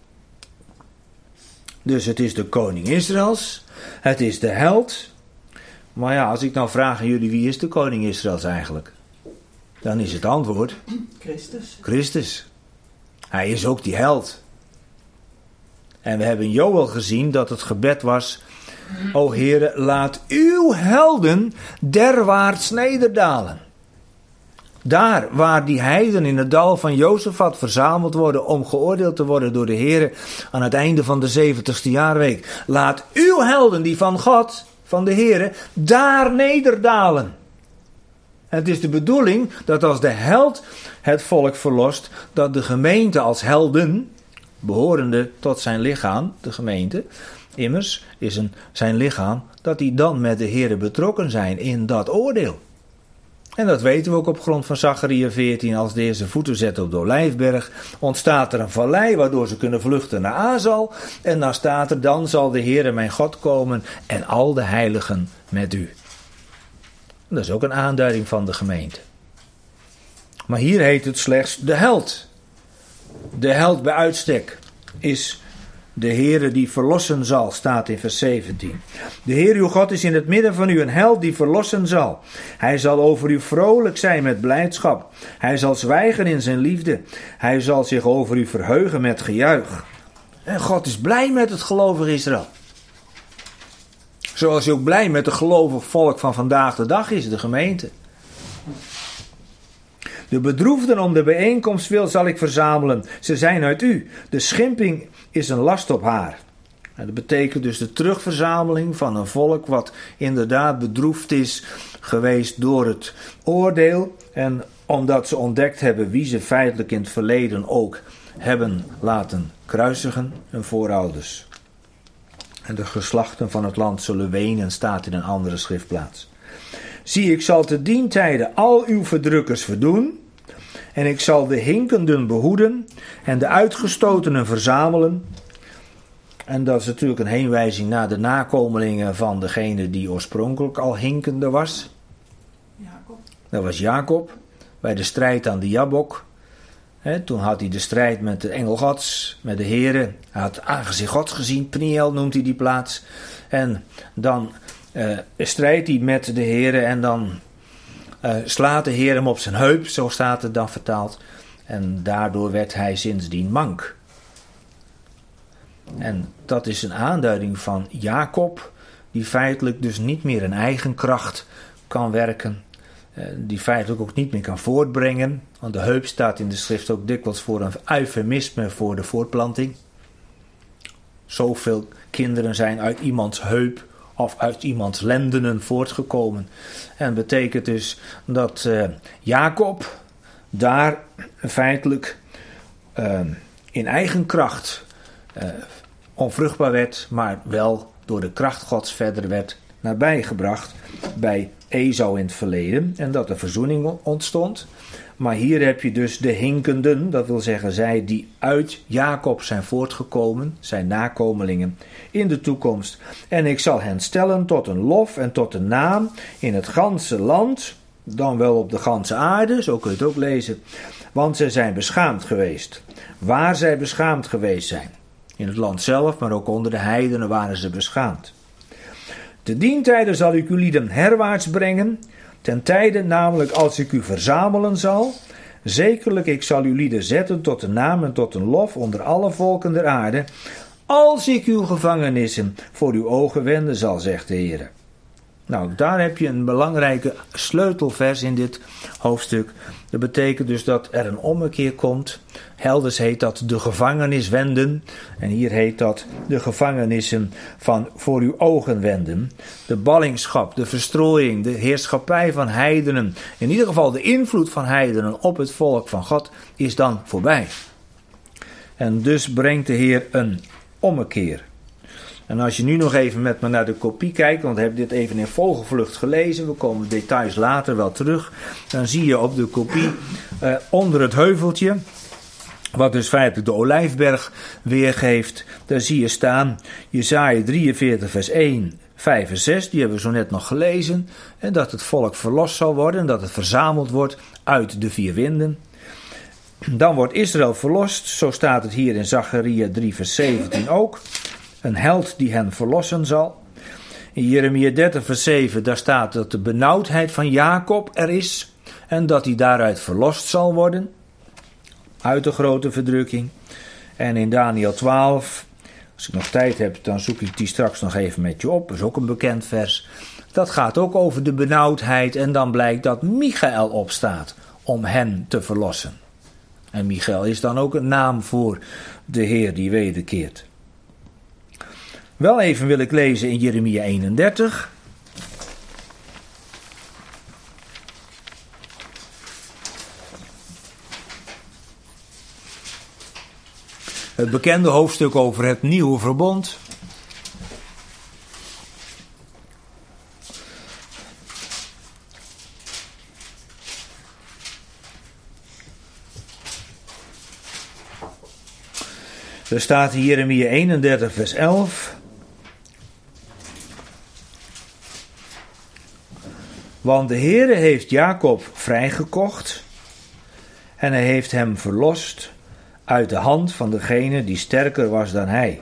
Dus het is de koning Israëls, het is de held. Maar ja, als ik nou vraag aan jullie, wie is de koning Israëls eigenlijk? Dan is het antwoord, Christus. Hij is ook die held. En we hebben in Joël gezien dat het gebed was, o Heere, laat uw helden derwaarts nederdalen. Daar waar die heiden in het dal van Jozefat verzameld worden om geoordeeld te worden door de Heere aan het einde van de 70ste jaarweek. Laat uw helden, die van God, van de Heere, daar nederdalen. En het is de bedoeling dat als de held het volk verlost, dat de gemeente als helden, behorende tot zijn lichaam, de gemeente, immers is zijn lichaam, dat die dan met de Heere betrokken zijn in dat oordeel. En dat weten we ook op grond van Zacharia 14. Als de Heer zijn voeten zet op de Olijfberg, ontstaat er een vallei waardoor ze kunnen vluchten naar Azal. En dan staat er, dan zal de Heere mijn God komen en al de heiligen met u. Dat is ook een aanduiding van de gemeente. Maar hier heet het slechts de held. De held bij uitstek is de Heere die verlossen zal, staat in vers 17. De Heer uw God is in het midden van u een held die verlossen zal. Hij zal over u vrolijk zijn met blijdschap. Hij zal zwijgen in zijn liefde. Hij zal zich over u verheugen met gejuich. En God is blij met het gelovig Israël. Zoals hij ook blij met het gelovig volk van vandaag de dag is, de gemeente. De bedroefden om de bijeenkomst wil zal ik verzamelen. Ze zijn uit u. De schimping is een last op haar. En dat betekent dus de terugverzameling van een volk wat inderdaad bedroefd is geweest door het oordeel. En omdat ze ontdekt hebben wie ze feitelijk in het verleden ook hebben laten kruisigen, hun voorouders. En de geslachten van het land zullen wenen, staat in een andere schriftplaats. Zie, ik zal te dien tijde al uw verdrukkers verdoen. En ik zal de hinkenden behoeden en de uitgestotenen verzamelen. En dat is natuurlijk een heenwijzing naar de nakomelingen van degene die oorspronkelijk al hinkende was. Jacob. Dat was Jacob, bij de strijd aan de Jabok. Toen had hij de strijd met de engel Gods, met de Heere. Hij had het aangezicht Gods gezien, Pniel noemt hij die plaats. En dan strijdt hij met de Heere en dan slaat de Heer hem op zijn heup, zo staat het dan vertaald. En daardoor werd hij sindsdien mank. En dat is een aanduiding van Jacob, die feitelijk dus niet meer in eigen kracht kan werken. Die feitelijk ook niet meer kan voortbrengen. Want de heup staat in de schrift ook dikwijls voor een eufemisme voor de voortplanting. Zoveel kinderen zijn uit iemands heup of uit iemands lendenen voortgekomen. En betekent dus dat Jacob, daar feitelijk in eigen kracht onvruchtbaar werd, maar wel door de kracht Gods verder werd nabijgebracht bij Esau in het verleden en dat er verzoening ontstond. Maar hier heb je dus de hinkenden, dat wil zeggen zij die uit Jacob zijn voortgekomen, zijn nakomelingen in de toekomst. En ik zal hen stellen tot een lof en tot een naam in het ganse land, dan wel op de ganse aarde, zo kun je het ook lezen, want zij zijn beschaamd geweest. Waar zij beschaamd geweest zijn. In het land zelf, maar ook onder de heidenen waren ze beschaamd. Te dien tijde zal ik uw lieden herwaarts brengen, ten tijde namelijk als ik u verzamelen zal. Zekerlijk ik zal uw lieden zetten tot een naam en tot een lof onder alle volken der aarde, als ik uw gevangenissen voor uw ogen wenden zal, zegt de Heer. Nou, daar heb je een belangrijke sleutelvers in dit hoofdstuk. Dat betekent dus dat er een ommekeer komt. Elders heet dat de gevangenis wenden. En hier heet dat de gevangenissen van voor uw ogen wenden. De ballingschap, de verstrooiing, de heerschappij van heidenen. In ieder geval de invloed van heidenen op het volk van God is dan voorbij. En dus brengt de Heer een ommekeer. En als je nu nog even met me naar de kopie kijkt, want we hebben dit even in vogelvlucht gelezen, we komen details later wel terug, dan zie je op de kopie onder het heuveltje, wat dus feitelijk de Olijfberg weergeeft, daar zie je staan Jesaja 43 vers 1, 5 en 6, die hebben we zo net nog gelezen, en dat het volk verlost zal worden en dat het verzameld wordt uit de 4 winden. Dan wordt Israël verlost, zo staat het hier in Zacharia 3 vers 17 ook. Een held die hen verlossen zal. In Jeremia 30 vers 7, daar staat dat de benauwdheid van Jacob er is. En dat hij daaruit verlost zal worden. Uit de grote verdrukking. En in Daniel 12, als ik nog tijd heb, dan zoek ik die straks nog even met je op. Dat is ook een bekend vers. Dat gaat ook over de benauwdheid. En dan blijkt dat Michael opstaat om hen te verlossen. En Michael is dan ook een naam voor de Heer die wederkeert. Wel even wil ik lezen in Jeremia 31. Het bekende hoofdstuk over het nieuwe verbond. Er staat in Jeremia 31 vers 11. Want de Heere heeft Jacob vrijgekocht en hij heeft hem verlost uit de hand van degene die sterker was dan hij.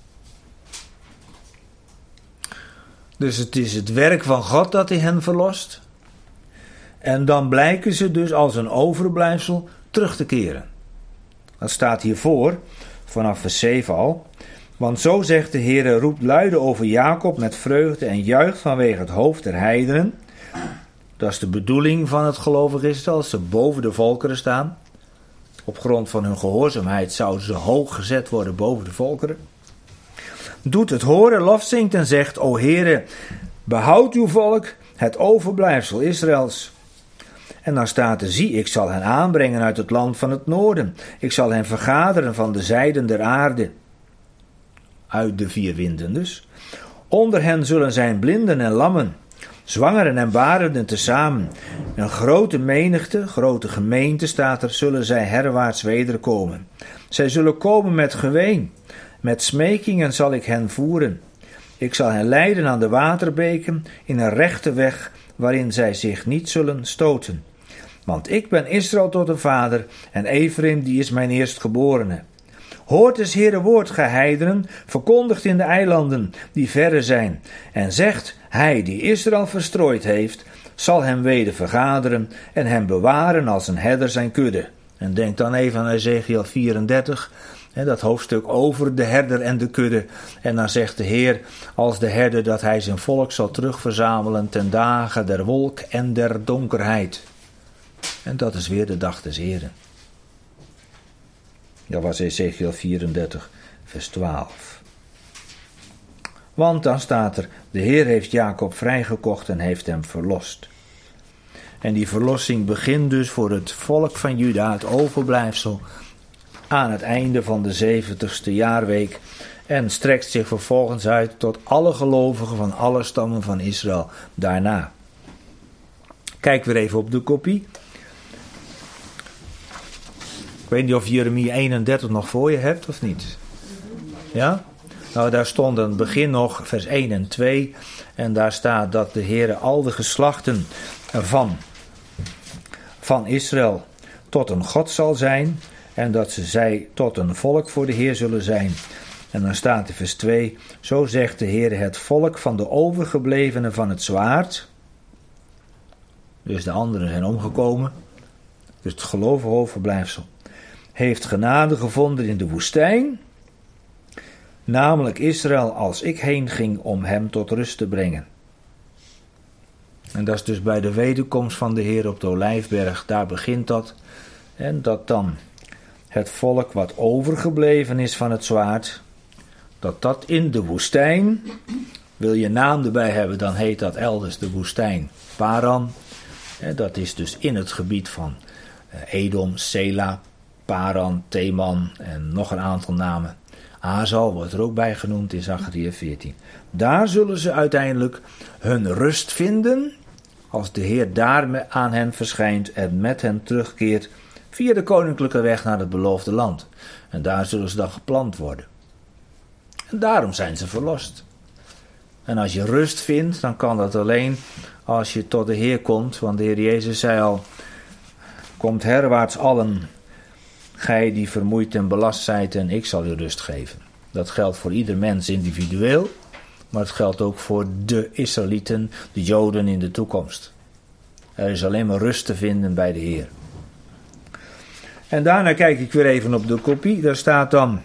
Dus het is het werk van God dat hij hen verlost. En dan blijken ze dus als een overblijfsel terug te keren. Dat staat hiervoor, vanaf vers 7 al. Want zo zegt de Heere, roept luide over Jacob met vreugde en juicht vanwege het hoofd der heidenen. Dat is de bedoeling van het gelovig Israël, als ze boven de volkeren staan. Op grond van hun gehoorzaamheid zouden ze hoog gezet worden boven de volkeren. Doet het horen, lofzingt en zegt, o Heere, behoud uw volk, het overblijfsel Israëls. En dan staat er, zie, ik zal hen aanbrengen uit het land van het noorden. Ik zal hen vergaderen van de zijden der aarde. Uit de 4 winden dus. Onder hen zullen zijn blinden en lammen, zwangeren en barenden tezamen. Een grote menigte, grote gemeente staat er, zullen zij herwaarts wederkomen. Zij zullen komen met geween, met smekingen zal ik hen voeren. Ik zal hen leiden aan de waterbeken, in een rechte weg, waarin zij zich niet zullen stoten. Want ik ben Israël tot een vader, en Ephraim die is mijn eerstgeborene. Hoort es Heere woord, gij heidenen, verkondigt in de eilanden die verre zijn, en zegt, hij die Israël verstrooid heeft, zal hem weder vergaderen en hem bewaren als een herder zijn kudde. En denk dan even aan Ezekiel 34, dat hoofdstuk over de herder en de kudde. En dan zegt de Heer als de herder dat hij zijn volk zal terugverzamelen ten dagen der wolk en der donkerheid. En dat is weer de dag des Heren. Dat was Ezekiel 34, vers 12. Want dan staat er, de Heer heeft Jacob vrijgekocht en heeft hem verlost. En die verlossing begint dus voor het volk van Juda, het overblijfsel, aan het einde van de 70ste jaarweek. En strekt zich vervolgens uit tot alle gelovigen van alle stammen van Israël daarna. Kijk weer even op de kopie. Ik weet niet of je Jeremia 31 nog voor je hebt of niet. Ja? Nou, daar stond aan het begin nog vers 1 en 2. En daar staat dat de Heere al de geslachten van Israël tot een God zal zijn. En dat zij tot een volk voor de Heer zullen zijn. En dan staat in vers 2. Zo zegt de Heer, het volk van de overgeblevenen van het zwaard. Dus de anderen zijn omgekomen. Dus het gelovige overblijfsel. Heeft genade gevonden in de woestijn. Namelijk Israël als ik heen ging om hem tot rust te brengen. En dat is dus bij de wederkomst van de Heer op de Olijfberg. Daar begint dat. En dat dan het volk wat overgebleven is van het zwaard. Dat in de woestijn. Wil je naam erbij hebben, dan heet dat elders de woestijn Paran. Dat is dus in het gebied van Edom, Sela, Paran, Teman en nog een aantal namen. Azal wordt er ook bij genoemd in Zachariah 14. Daar zullen ze uiteindelijk hun rust vinden als de Heer daar aan hen verschijnt en met hen terugkeert via de koninklijke weg naar het beloofde land. En daar zullen ze dan geplant worden. En daarom zijn ze verlost. En als je rust vindt, dan kan dat alleen als je tot de Heer komt. Want de Heer Jezus zei al, komt herwaarts allen, gij die vermoeid en belast zijt, en ik zal u rust geven. Dat geldt voor ieder mens individueel, maar het geldt ook voor de Israëlieten, de Joden in de toekomst. Er is alleen maar rust te vinden bij de Heer. En daarna kijk ik weer even op de kopie. Daar staat dan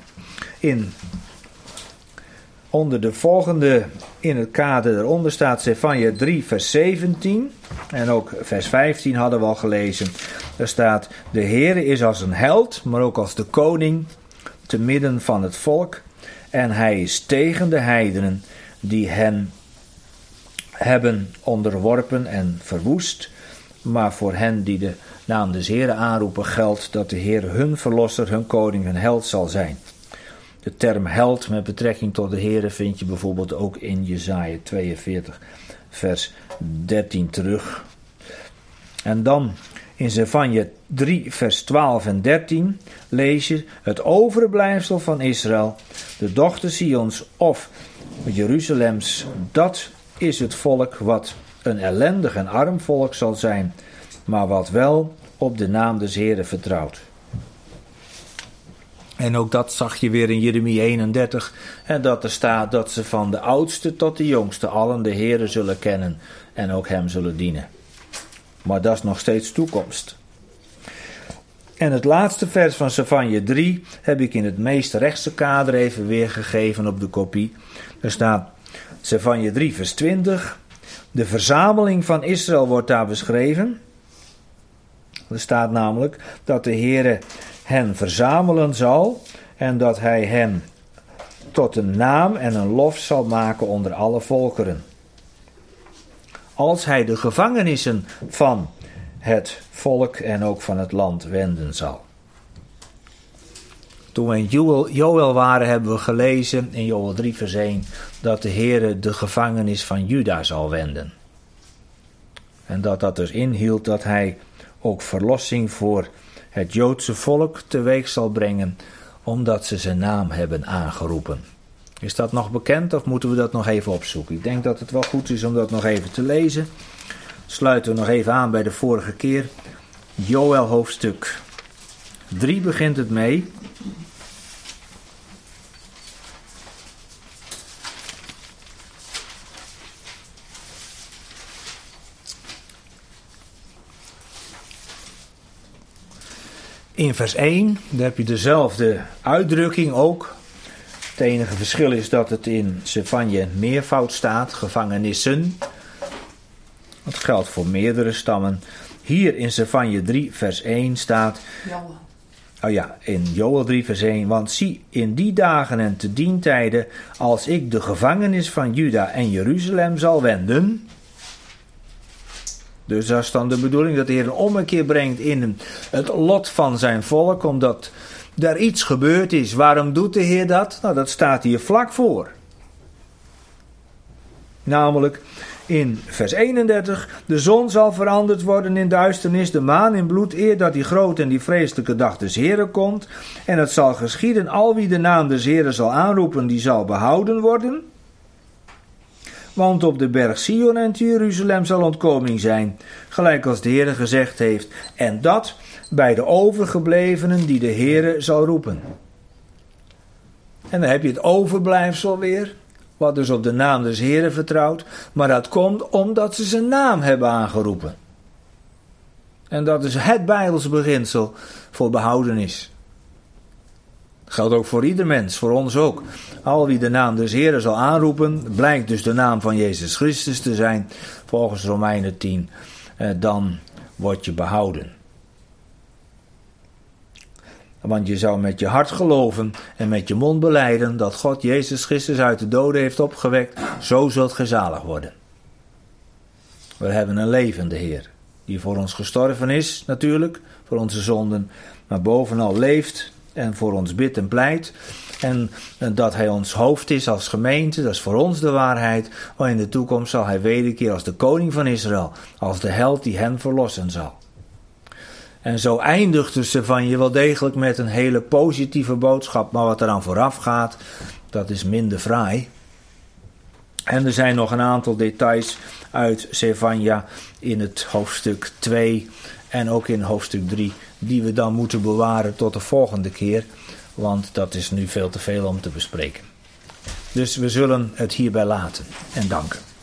onder de volgende, in het kader eronder staat Zefanja 3 vers 17. En ook vers 15 hadden we al gelezen. Daar staat, de Heere is als een held, maar ook als de koning, te midden van het volk. En hij is tegen de heidenen die hen hebben onderworpen en verwoest. Maar voor hen die de naam des Heeren aanroepen geldt dat de Heer hun verlosser, hun koning, hun held zal zijn. De term held met betrekking tot de Heere vind je bijvoorbeeld ook in Jesaja 42 vers 13 terug. En dan in Zefanja 3 vers 12 en 13 lees je het overblijfsel van Israël, de dochter Sions of Jeruzalems, dat is het volk wat een ellendig en arm volk zal zijn, maar wat wel op de naam des Heeren vertrouwt. En ook dat zag je weer in Jeremia 31. En dat er staat dat ze van de oudste tot de jongste allen de Heere zullen kennen en ook hem zullen dienen. Maar dat is nog steeds toekomst. En het laatste vers van Zefanja 3 heb ik in het meest rechtse kader even weergegeven op de kopie. Er staat Zefanja 3 vers 20. De verzameling van Israël wordt daar beschreven. Er staat namelijk dat de Heere hen verzamelen zal en dat hij hen tot een naam en een lof zal maken onder alle volkeren. Als hij de gevangenissen van het volk en ook van het land wenden zal. Toen we in Joël waren hebben we gelezen in Joël 3 vers 1 dat de Heere de gevangenis van Juda zal wenden. En dat dus inhield dat hij ook verlossing voor het Joodse volk teweeg zal brengen, omdat ze zijn naam hebben aangeroepen. Is dat nog bekend of moeten we dat nog even opzoeken? Ik denk dat het wel goed is om dat nog even te lezen. Sluiten we nog even aan bij de vorige keer. Joël hoofdstuk 3 begint het mee. In vers 1, daar heb je dezelfde uitdrukking ook. Het enige verschil is dat het in Zefanja meervoud staat, gevangenissen. Dat geldt voor meerdere stammen. Hier in Zefanja 3 vers 1 staat... in Joël 3 vers 1. Want zie, in die dagen en te dien tijden, als ik de gevangenis van Juda en Jeruzalem zal wenden... Dus dat is dan de bedoeling dat de Heer een ommekeer brengt in het lot van zijn volk, omdat er iets gebeurd is. Waarom doet de Heer dat? Nou, dat staat hier vlak voor. Namelijk in vers 31, de zon zal veranderd worden in duisternis, de maan in bloed, eer dat die grote en die vreselijke dag des Heren komt. En het zal geschieden, al wie de naam des Heren zal aanroepen, die zal behouden worden. Want op de berg Sion en te Jeruzalem zal ontkoming zijn, gelijk als de Heere gezegd heeft. En dat bij de overgeblevenen die de Heere zal roepen. En dan heb je het overblijfsel weer, wat dus op de naam des Heeren vertrouwt. Maar dat komt omdat ze zijn naam hebben aangeroepen. En dat is het Bijbelse beginsel voor behoudenis. Dat geldt ook voor ieder mens, voor ons ook. Al wie de naam des Heeren zal aanroepen, blijkt dus de naam van Jezus Christus te zijn, volgens Romeinen 10, dan word je behouden. Want je zou met je hart geloven en met je mond belijden dat God Jezus Christus uit de doden heeft opgewekt, zo zult ge zalig worden. We hebben een levende Heer, die voor ons gestorven is natuurlijk, voor onze zonden, maar bovenal leeft en voor ons bidt en pleit. En dat hij ons hoofd is als gemeente, dat is voor ons de waarheid. Maar in de toekomst zal hij wederkeren als de koning van Israël, als de held die hen verlossen zal. En zo eindigt de Zefanja wel degelijk met een hele positieve boodschap. Maar wat eraan vooraf gaat, dat is minder fraai. En er zijn nog een aantal details uit Zefanja in het hoofdstuk 2 en ook in hoofdstuk 3... die we dan moeten bewaren tot de volgende keer. Want dat is nu veel te veel om te bespreken. Dus we zullen het hierbij laten en danken.